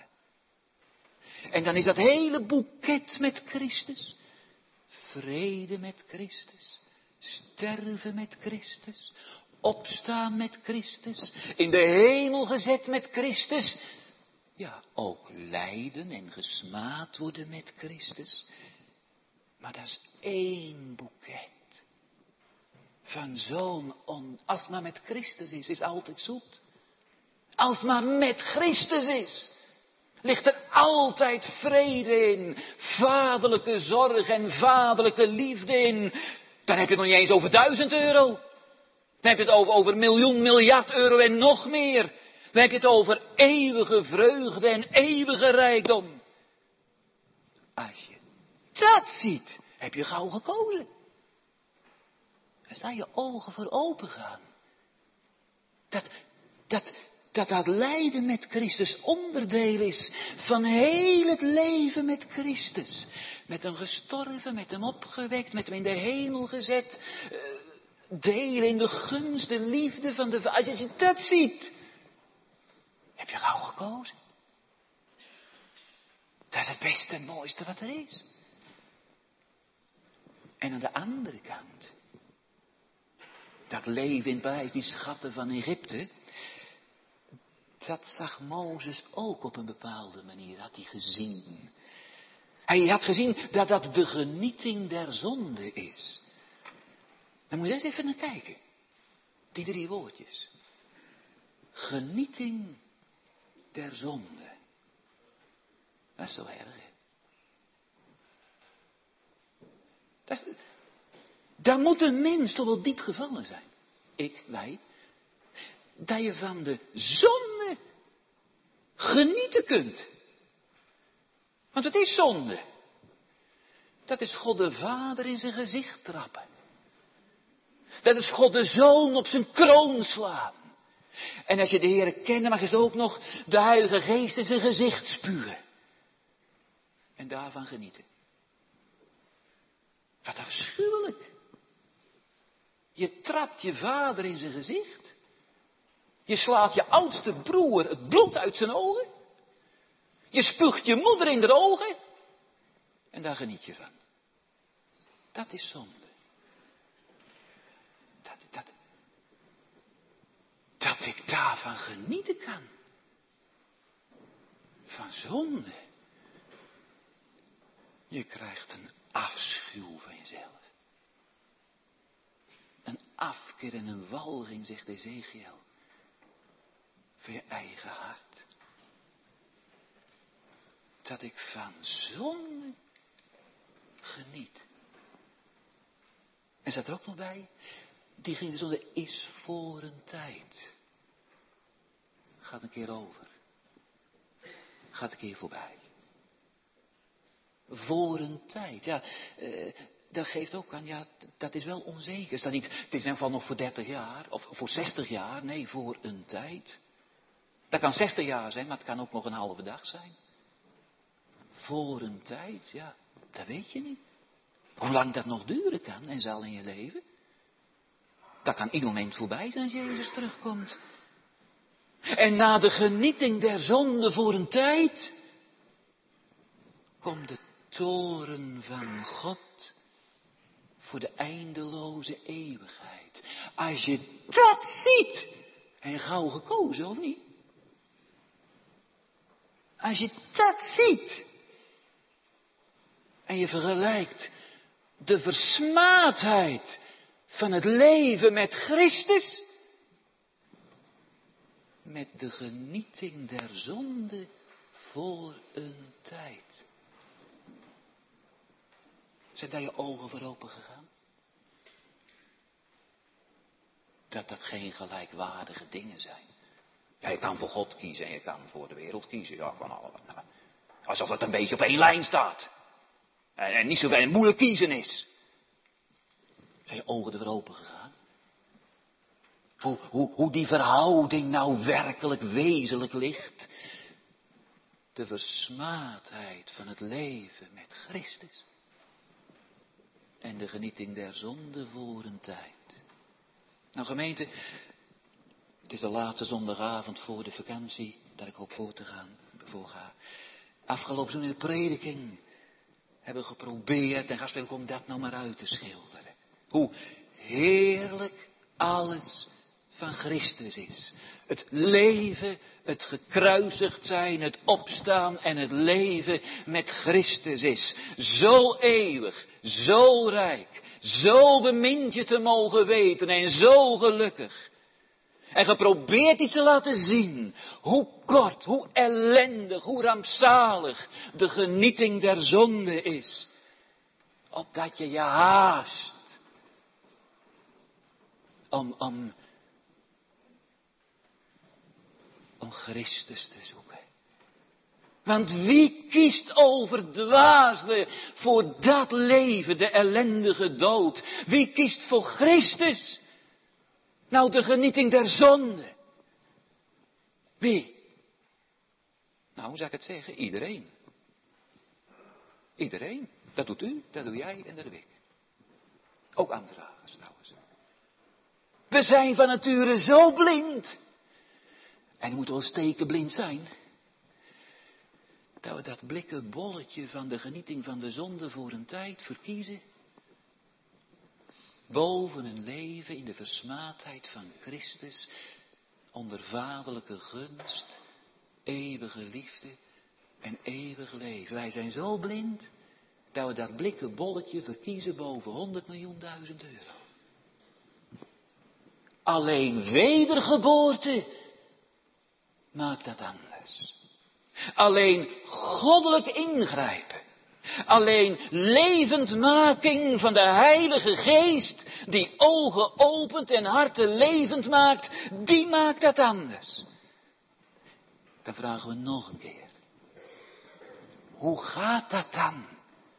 En dan is dat hele boeket met Christus. Vrede met Christus. Sterven met Christus. Opstaan met Christus. In de hemel gezet met Christus. Ja, ook lijden en gesmaad worden met Christus. Maar dat is één boeket. Van zo'n on... Als het maar met Christus is, is het altijd zoet. Als het maar met Christus is, ligt er altijd vrede in. Vaderlijke zorg en vaderlijke liefde in. Dan heb je het nog niet eens over duizend euro. Dan heb je het over, over miljoen, miljard euro en nog meer. Dan heb je het over eeuwige vreugde en eeuwige rijkdom. Als je dat ziet, heb je gauw gekozen. Dan staan je ogen voor open gaan. Dat, dat, dat dat lijden met Christus onderdeel is van heel het leven met Christus. Met hem gestorven, met hem opgewekt, met hem in de hemel gezet. Uh, delen in de gunst, de liefde van de Vader. Als je dat ziet, heb je gauw gekozen. Dat is het beste en mooiste wat er is. En aan de andere kant, dat leven in Parijs, die schatten van Egypte, dat zag Mozes ook op een bepaalde manier, had hij gezien. Hij had gezien dat dat de genieting der zonde is. Dan moet je eens even naar kijken. Die drie woordjes. Genieting der zonde. Dat is zo erg, hè? Dat is, daar moet een mens toch wel diep gevallen zijn. Ik, wij. Dat je van de zonde genieten kunt. Want het is zonde. Dat is God de Vader in zijn gezicht trappen. Dat is God de Zoon op zijn kroon slaan. En als je de Heer kent, dan mag je ook nog de Heilige Geest in zijn gezicht spuwen. En daarvan genieten. Wat afschuwelijk. Je trapt je vader in zijn gezicht. Je slaat je oudste broer het bloed uit zijn ogen. Je spuugt je moeder in de ogen. En daar geniet je van. Dat is zonde. Dat, dat, dat ik daarvan genieten kan. Van zonde. Je krijgt een afschuw van jezelf. Een afkeer en een walging, zegt Ezekiel. Voor je eigen hart. Dat ik van zonde geniet. En staat er ook nog bij. Die ging de zonde is voor een tijd. Gaat een keer over. Gaat een keer voorbij. Voor een tijd. Ja, uh, dat geeft ook aan, ja, dat is wel onzeker. Is dat niet, het is in ieder geval nog voor dertig jaar, of voor zestig jaar. Nee, voor een tijd. Dat kan zestig jaar zijn, maar het kan ook nog een halve dag zijn. Voor een tijd, ja, dat weet je niet. Hoe lang dat nog duren kan en zal in je leven. Dat kan ieder moment voorbij zijn als Jezus terugkomt. En na de genieting der zonde voor een tijd, komt de toorn van God voor de eindeloze eeuwigheid. Als je dat ziet, en je gauw gekozen of niet? Als je dat ziet, en je vergelijkt de versmaadheid van het leven met Christus, met de genieting der zonde voor een tijd. Zijn daar je ogen voor open gegaan? Dat dat geen gelijkwaardige dingen zijn. Ja, je kan voor God kiezen en je kan voor de wereld kiezen. Ja, kan allemaal. Nou, alsof het een beetje op één lijn staat. En, en niet zoveel moeilijk kiezen is. Zijn je ogen er open gegaan? Hoe, hoe, hoe die verhouding nou werkelijk wezenlijk ligt. De versmaadheid van het leven met Christus. En de genieting der zonde voor een tijd. Nou gemeente, het is de laatste zondagavond voor de vakantie, dat ik op voor te gaan, voor ga. Afgelopen zo'n in de prediking hebben we geprobeerd, en Gaspel, om dat nou maar uit te schilderen. Hoe heerlijk alles van Christus is. Het leven, het gekruisigd zijn, het opstaan en het leven met Christus is. Zo eeuwig, zo rijk, zo bemind je te mogen weten en zo gelukkig. En geprobeerd iets te laten zien, hoe kort, hoe ellendig, hoe rampzalig de genieting der zonde is. Opdat je je haast om, om, om Christus te zoeken. Want wie kiest overdwaasde voor dat leven, de ellendige dood? Wie kiest voor Christus? Nou, de genieting der zonde. Wie? Nou, hoe zou ik het zeggen? Iedereen. Iedereen. Dat doet u, dat doe jij en dat doe ik. Ook aandragers trouwens. We zijn van nature zo blind. En we moeten wel stekenblind zijn. Dat we dat blikken bolletje van de genieting van de zonde voor een tijd verkiezen. Boven een leven in de versmaadheid van Christus. Onder vaderlijke gunst. Eeuwige liefde en eeuwig leven. Wij zijn zo blind dat we dat blikken bolletje verkiezen boven honderd miljoen duizend euro. Alleen wedergeboorte maakt dat anders. Alleen goddelijk ingrijpen. Alleen levendmaking van de Heilige Geest, die ogen opent en harten levend maakt, die maakt dat anders. Dan vragen we nog een keer. Hoe gaat dat dan?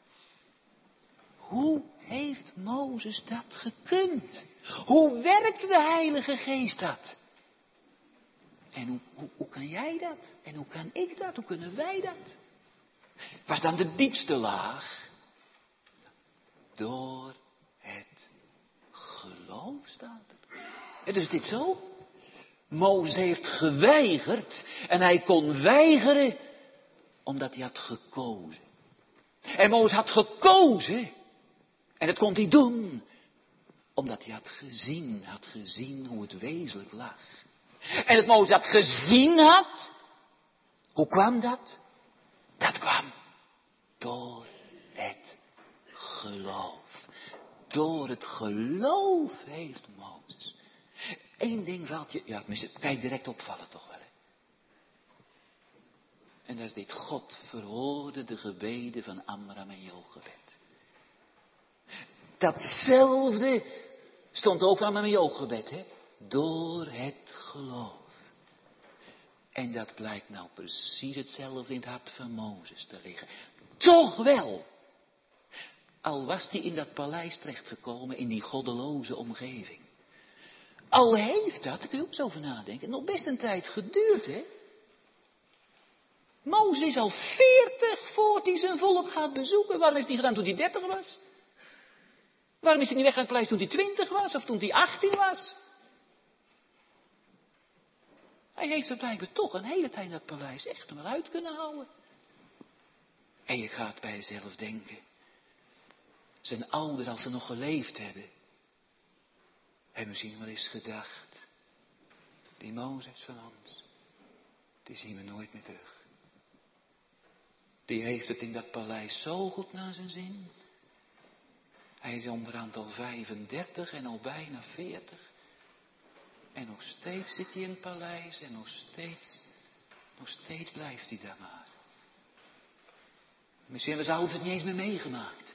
Hoe heeft Mozes dat gekund? Hoe werkt de Heilige Geest dat? En hoe, hoe, hoe kan jij dat? En hoe kan ik dat? Hoe kunnen wij dat? Was dan de diepste laag? Door het geloof staat er. En dus is dit zo? Mozes heeft geweigerd en hij kon weigeren omdat hij had gekozen. En Mozes had gekozen en dat kon hij doen omdat hij had gezien, had gezien hoe het wezenlijk lag. En het Mozes had gezien had, hoe kwam dat? Dat kwam door het geloof. Door het geloof heeft Mozes. Eén ding valt je, ja, kan je direct opvallen toch wel. Hè? En dat is dit: God verhoorde de gebeden van Amram en Jochebed. Datzelfde stond ook van Amram en Jochebed, hè? Door het geloof. En dat blijkt nou precies hetzelfde in het hart van Mozes te liggen. Toch wel. Al was hij in dat paleis terechtgekomen, in die goddeloze omgeving. Al heeft dat, daar kun je ook zo over nadenken, nog best een tijd geduurd, hè. Mozes is al veertig voordat hij zijn volk gaat bezoeken. Waarom heeft hij gedaan toen hij dertig was? Waarom is hij niet weg aan het paleis toen hij twintig was of toen hij achttien was? Hij heeft er blijkbaar toch een hele tijd dat paleis echt nog wel uit kunnen houden. En je gaat bij jezelf denken. Zijn ouders, als ze nog geleefd hebben, hebben misschien wel eens gedacht. Die Mozes van ons, die zien we nooit meer terug. Die heeft het in dat paleis zo goed naar zijn zin. Hij is onderhand al vijfendertig en al bijna veertig. En nog steeds zit hij in het paleis en nog steeds, nog steeds blijft hij daar maar. Misschien hebben zijn ouders het niet eens meer meegemaakt.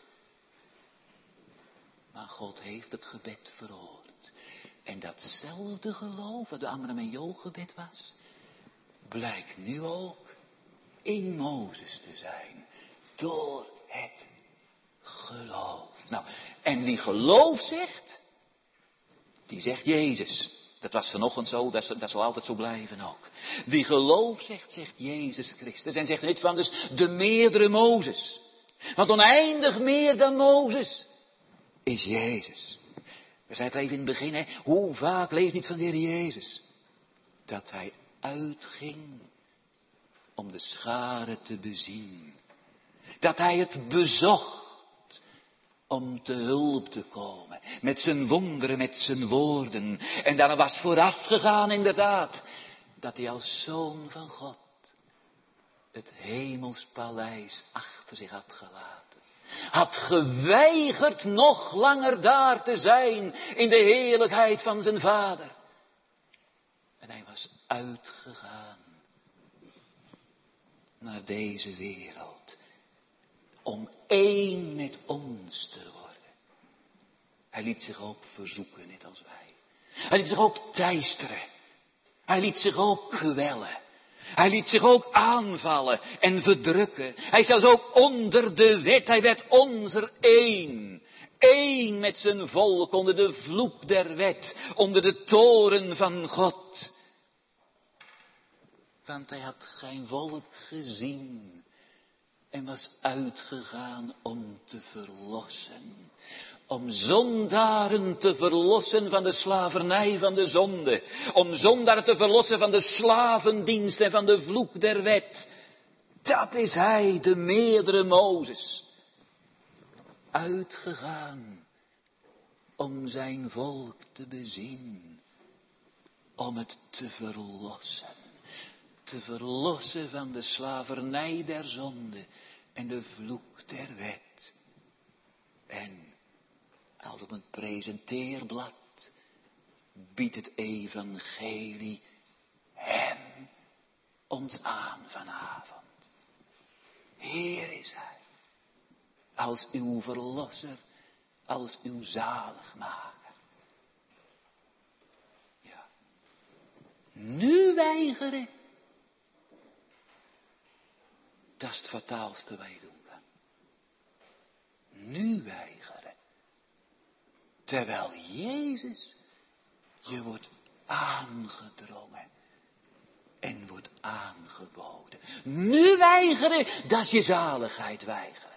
Maar God heeft het gebed verhoord. En datzelfde geloof wat de Amram en Jochebed was, blijkt nu ook in Mozes te zijn. Door het geloof. Nou, en die geloof zegt, die zegt Jezus. Dat was vanochtend zo, dat, dat zal altijd zo blijven ook. Die geloof zegt, zegt Jezus Christus. En zegt niet van dus de meerdere Mozes. Want oneindig meer dan Mozes is Jezus. We zeiden het even in het begin, hè, hoe vaak leeft niet van de Heer Jezus? Dat hij uitging om de scharen te bezien. Dat hij het bezocht om te hulp te komen. Met zijn wonderen, met zijn woorden. En dan was vooraf gegaan inderdaad. Dat hij als zoon van God het hemelspaleis achter zich had gelaten. Had geweigerd nog langer daar te zijn in de heerlijkheid van zijn vader. En hij was uitgegaan naar deze wereld. Om één met ons te worden. Hij liet zich ook verzoeken, net als wij. Hij liet zich ook teisteren. Hij liet zich ook kwellen. Hij liet zich ook aanvallen en verdrukken. Hij zelfs ook onder de wet. Hij werd onze één. Eén met zijn volk onder de vloek der wet. Onder de toren van God. Want hij had geen volk gezien. En was uitgegaan om te verlossen. Om zondaren te verlossen van de slavernij van de zonde. Om zondaren te verlossen van de slavendienst en van de vloek der wet. Dat is hij, de meerdere Mozes. Uitgegaan om zijn volk te bezien. Om het te verlossen. Te verlossen van de slavernij der zonde en de vloek der wet. En als op een presenteerblad biedt het evangelie hem ons aan vanavond. Heer is hij, als uw verlosser, als uw zaligmaker. Ja. Nu weigeren. Dat is het fataalste wat je doen kan. Nu weigeren. Terwijl Jezus je wordt aangedrongen. En wordt aangeboden. Nu weigeren, dat is je zaligheid weigeren.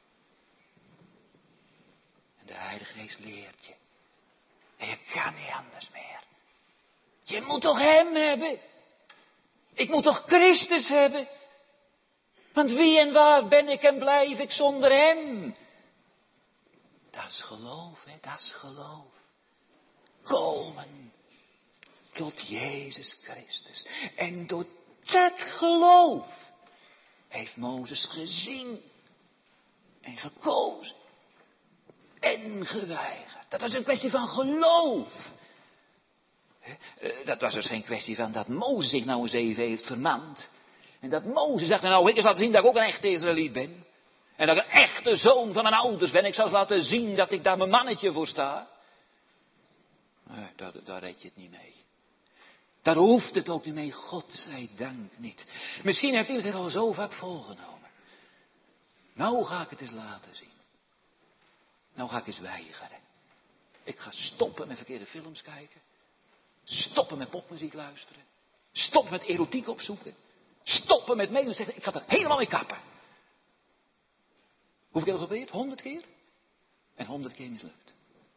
En de Heilige Geest leert je. En je kan niet anders meer. Je moet toch hem hebben. Ik moet toch Christus hebben. Want wie en waar ben ik en blijf ik zonder hem? Dat is geloof, hè? Dat is geloof. Komen tot Jezus Christus. En door dat geloof heeft Mozes gezien en gekozen en geweigerd. Dat was een kwestie van geloof. Dat was dus geen kwestie van dat Mozes zich nou eens even heeft vermand. En dat Mozes zegt, nou ik eens laten zien dat ik ook een echte Israëliet ben. En dat ik een echte zoon van mijn ouders ben. Ik zal eens laten zien dat ik daar mijn mannetje voor sta. Nee, daar, daar red je het niet mee. Daar hoeft het ook niet mee, God zij dank niet. Misschien heeft iemand het al zo vaak volgenomen. Nou ga ik het eens laten zien. Nou ga ik eens weigeren. Ik ga stoppen met verkeerde films kijken. Stoppen met popmuziek luisteren. Stoppen met erotiek opzoeken. Stoppen met meedoen en zeggen, ik ga er helemaal mee kappen. Hoeveel keer al geprobeerd? Honderd keer? En honderd keer mislukt.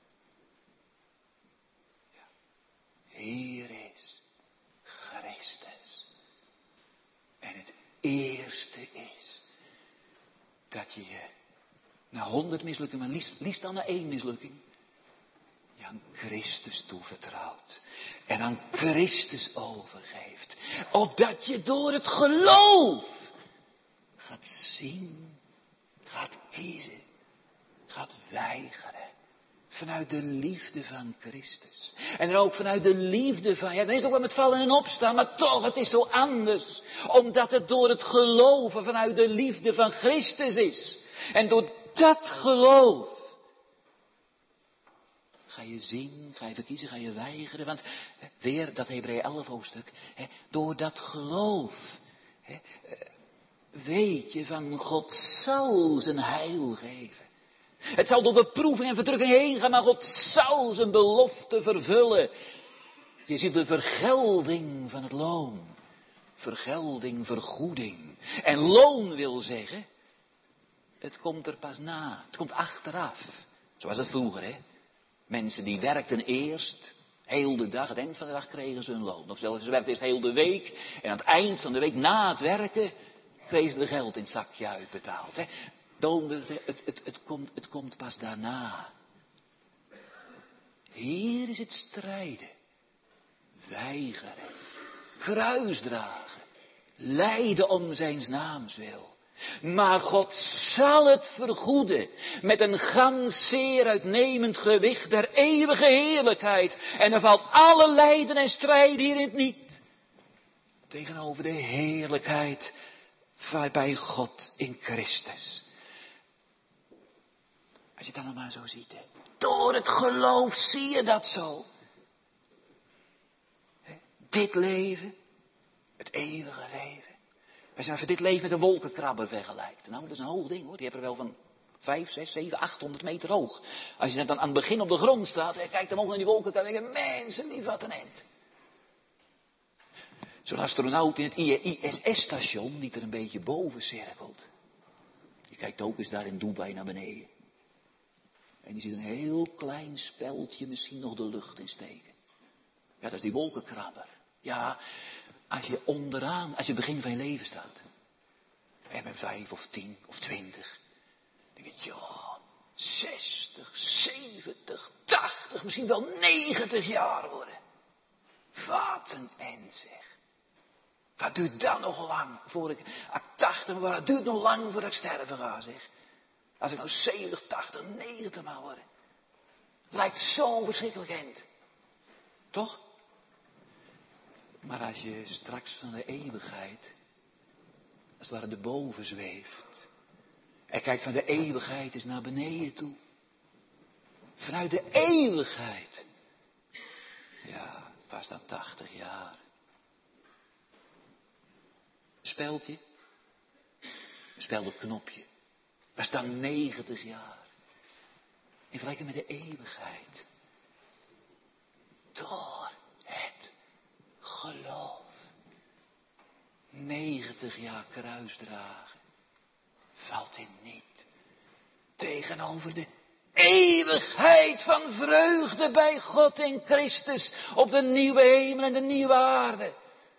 Ja. Hier is Christus. En het eerste is dat je je na honderd mislukkingen, maar liefst, liefst dan na één mislukking, je aan Christus toevertrouwt. En aan Christus overgeeft. Opdat je door het geloof gaat zien, gaat kiezen, gaat weigeren. Vanuit de liefde van Christus. En dan ook vanuit de liefde van, ja dan is het ook wel met vallen en opstaan, maar toch het is zo anders. Omdat het door het geloven vanuit de liefde van Christus is. En door dat geloof ga je zien, ga je verkiezen, ga je weigeren. Want weer dat Hebreeën elf hoofdstuk. Hè, door dat geloof hè, weet je van God zal zijn heil geven. Het zal door beproeving en verdrukking heen gaan, maar God zal zijn belofte vervullen. Je ziet de vergelding van het loon. Vergelding, vergoeding. En loon wil zeggen, het komt er pas na. Het komt achteraf. Zoals het vroeger, hè. Mensen die werkten eerst, heel de dag, het eind van de dag kregen ze hun loon. Of zelfs ze werkten eerst heel de week. En aan het eind van de week, na het werken, kregen ze de geld in het zakje uitbetaald. Hè. Het, het, het, komt, het komt pas daarna. Hier is het strijden. Weigeren. Kruisdragen. Lijden om zijn naams wil. Maar God zal het vergoeden met een gans zeer uitnemend gewicht der eeuwige heerlijkheid. En er valt alle lijden en strijd hierin niet. Tegenover de heerlijkheid bij God in Christus. Als je het dan maar zo ziet. Hè. Door het geloof zie je dat zo. Hè. dit leven, het eeuwige leven. Wij zijn voor dit leven met een wolkenkrabber vergelijkt. Nou, dat is een hoog ding hoor. Die hebben er wel van vijf, zes, zeven, achthonderd meter hoog. Als je dan aan het begin op de grond staat en kijkt omhoog naar die wolkenkrabber, dan denk je, mensen, die wat een eind. Zo'n astronaut in het I S S-station die er een beetje boven cirkelt. Die kijkt ook eens daar in Dubai naar beneden. En die ziet een heel klein speldje misschien nog de lucht in steken. Ja, dat is die wolkenkrabber. Ja, als je onderaan, als je begin van je leven staat. En met vijf of tien of twintig. Dan denk je, ja, zestig, zeventig, tachtig, misschien wel negentig jaar worden. Wat een end zeg. Wat duurt dan nog lang voor ik, ik tachtig, maar het duurt nog lang voordat ik sterven ga zeg. Als ik nou zeventig, tachtig, negentig mag worden. Lijkt zo'n verschrikkelijk eind. Toch? Maar als je straks van de eeuwigheid, als het ware erboven zweeft. En kijkt van de eeuwigheid eens naar beneden toe. Vanuit de eeuwigheid. Ja, was dat tachtig jaar. Een speldje. Een speldenknopje. Was dan negentig jaar. In vergelijking met de eeuwigheid. Door het geloof. negentig jaar kruisdragen. Valt in niet. Tegenover de eeuwigheid van vreugde bij God in Christus. Op de nieuwe hemel en de nieuwe aarde.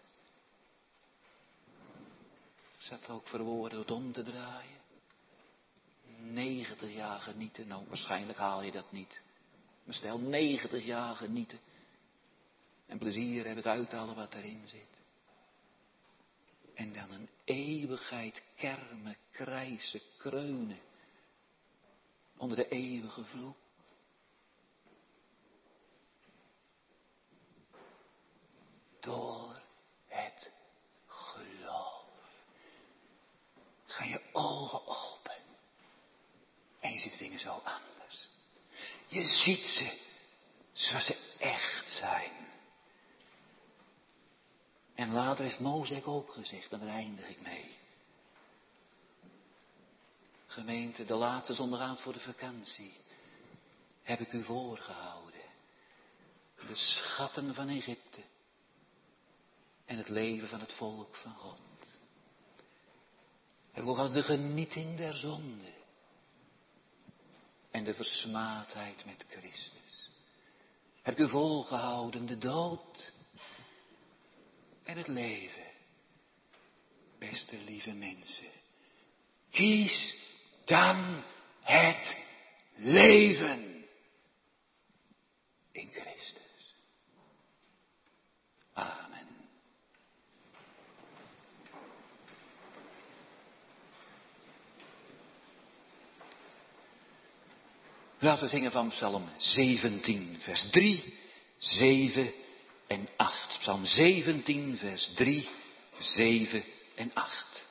Ik zat ook verwoorden het om te draaien. negentig jaar genieten. Nou, waarschijnlijk haal je dat niet. Maar stel negentig jaar genieten. En plezier hebben, het uithalen wat erin zit. En dan een eeuwigheid kermen, krijsen, kreunen. Onder de eeuwige vloek. Door het geloof. Gaan je ogen open. En je ziet dingen zo anders. Je ziet ze zoals ze echt zijn. En later heeft Mozes ook gezegd, en daar eindig ik mee. Gemeente, de laatste zondagavond voor de vakantie heb ik u voorgehouden. De schatten van Egypte en het leven van het volk van God. Heb ik ook aan de genieting der zonde en de versmaadheid met Christus. Heb ik u volgehouden de dood en het leven. Beste lieve mensen, kies dan het leven in Christus. Amen. Laten we zingen van Psalm zeventien, vers drie, zeven en acht. Psalm zeventien, vers drie, zeven en acht.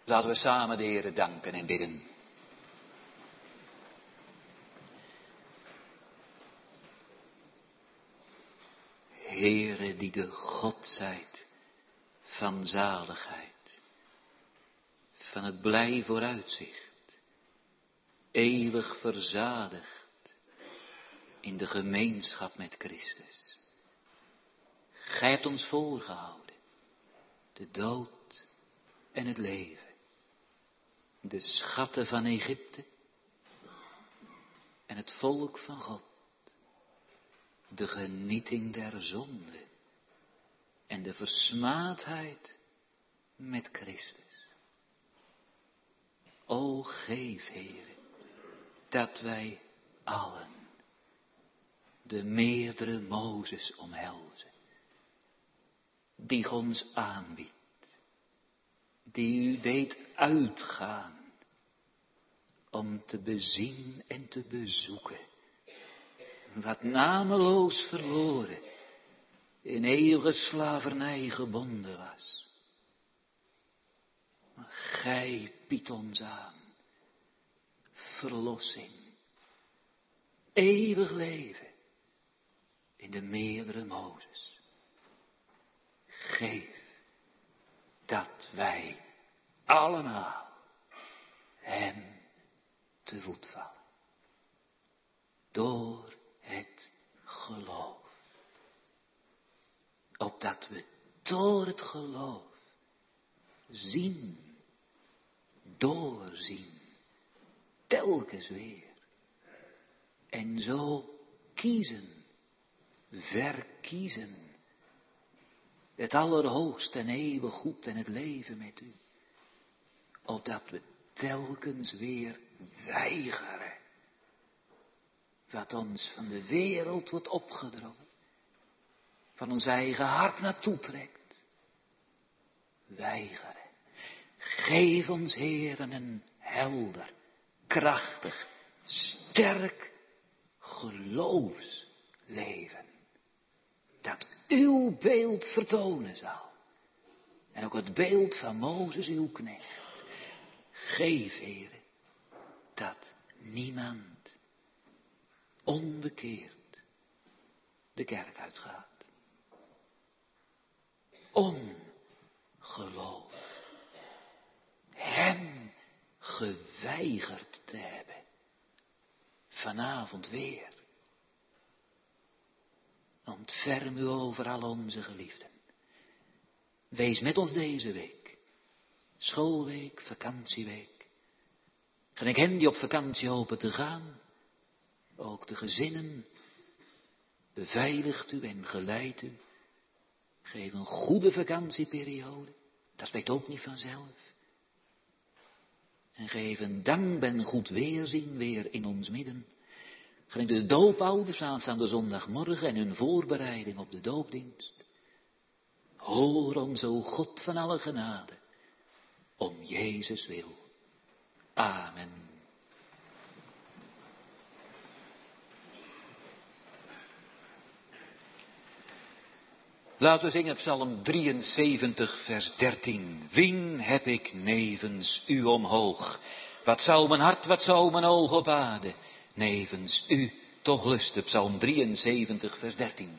Laten we samen de Heere danken en bidden. Heere, die de God zijt van zaligheid, van het blij vooruitzicht, eeuwig verzadigd in de gemeenschap met Christus. Gij hebt ons voorgehouden, de dood en het leven, de schatten van Egypte en het volk van God, de genieting der zonde en de versmaadheid met Christus. O geef, Heere, dat wij allen de meerdere Mozes omhelzen, die ons aanbiedt, die u deed uitgaan om te bezien en te bezoeken wat nameloos verloren in eeuwige slavernij gebonden was. Maar gij biedt ons aan verlossing, eeuwig leven in de meerdere Mozes. Geef dat wij allemaal hem te voet vallen. Door het geloof. Opdat we door het geloof zien, doorzien, telkens weer. En zo kiezen, verkiezen, het allerhoogste en eeuwig goed en het leven met u. Opdat we telkens weer weigeren wat ons van de wereld wordt opgedrongen, van ons eigen hart naartoe trekt. Weigeren. Geef ons, Heeren, een helder, krachtig, sterk geloofsleven, dat uw beeld vertonen zal. En ook het beeld van Mozes, uw knecht. Geef, Heere, dat niemand onbekeerd de kerk uitgaat. Ongeloof. Hem geweigerd te hebben. Vanavond weer. Ontferm u over al onze geliefden. Wees met ons deze week. Schoolweek, vakantieweek. Gedenk hen die op vakantie hopen te gaan. Ook de gezinnen. Beveiligt u en geleidt u. Geef een goede vakantieperiode. Dat spreekt ook niet vanzelf. En geef een dankbaar goed weerzien weer in ons midden. Gedenk de doopouders aanstaande zondagmorgen en hun voorbereiding op de doopdienst. Hoor ons, o God van alle genade, om Jezus wil. Amen. Laten we zingen Psalm drieënzeventig, vers dertien. Wien heb ik nevens u omhoog? Wat zou mijn hart, wat zou mijn oog op aarde nevens u toch lusten? Psalm drieënzeventig, vers dertien.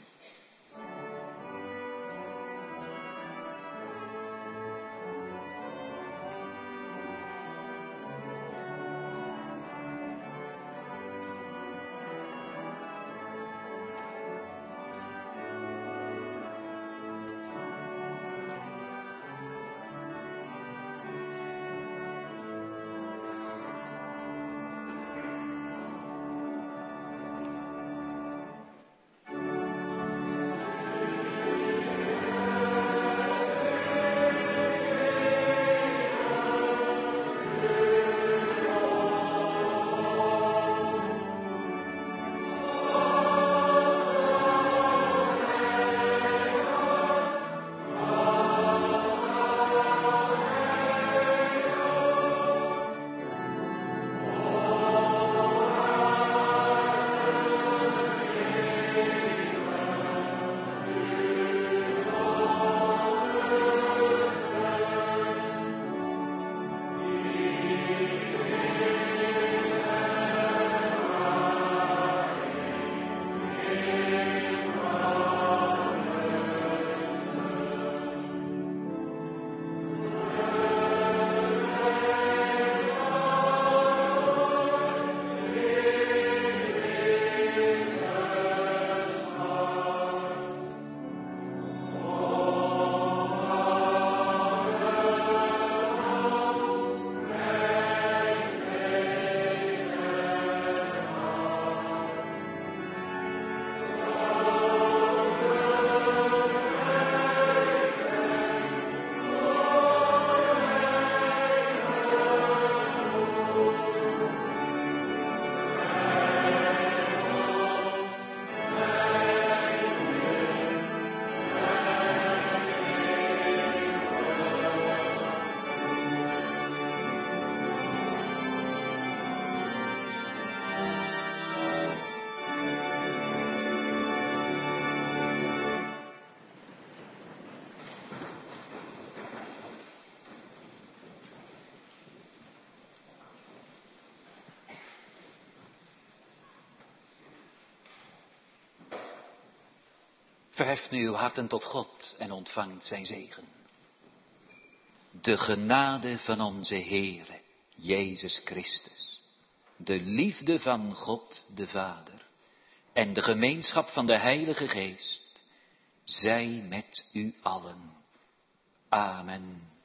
Verheft nu uw harten tot God en ontvangt zijn zegen. De genade van onze Heere, Jezus Christus, de liefde van God de Vader en de gemeenschap van de Heilige Geest, zij met u allen. Amen.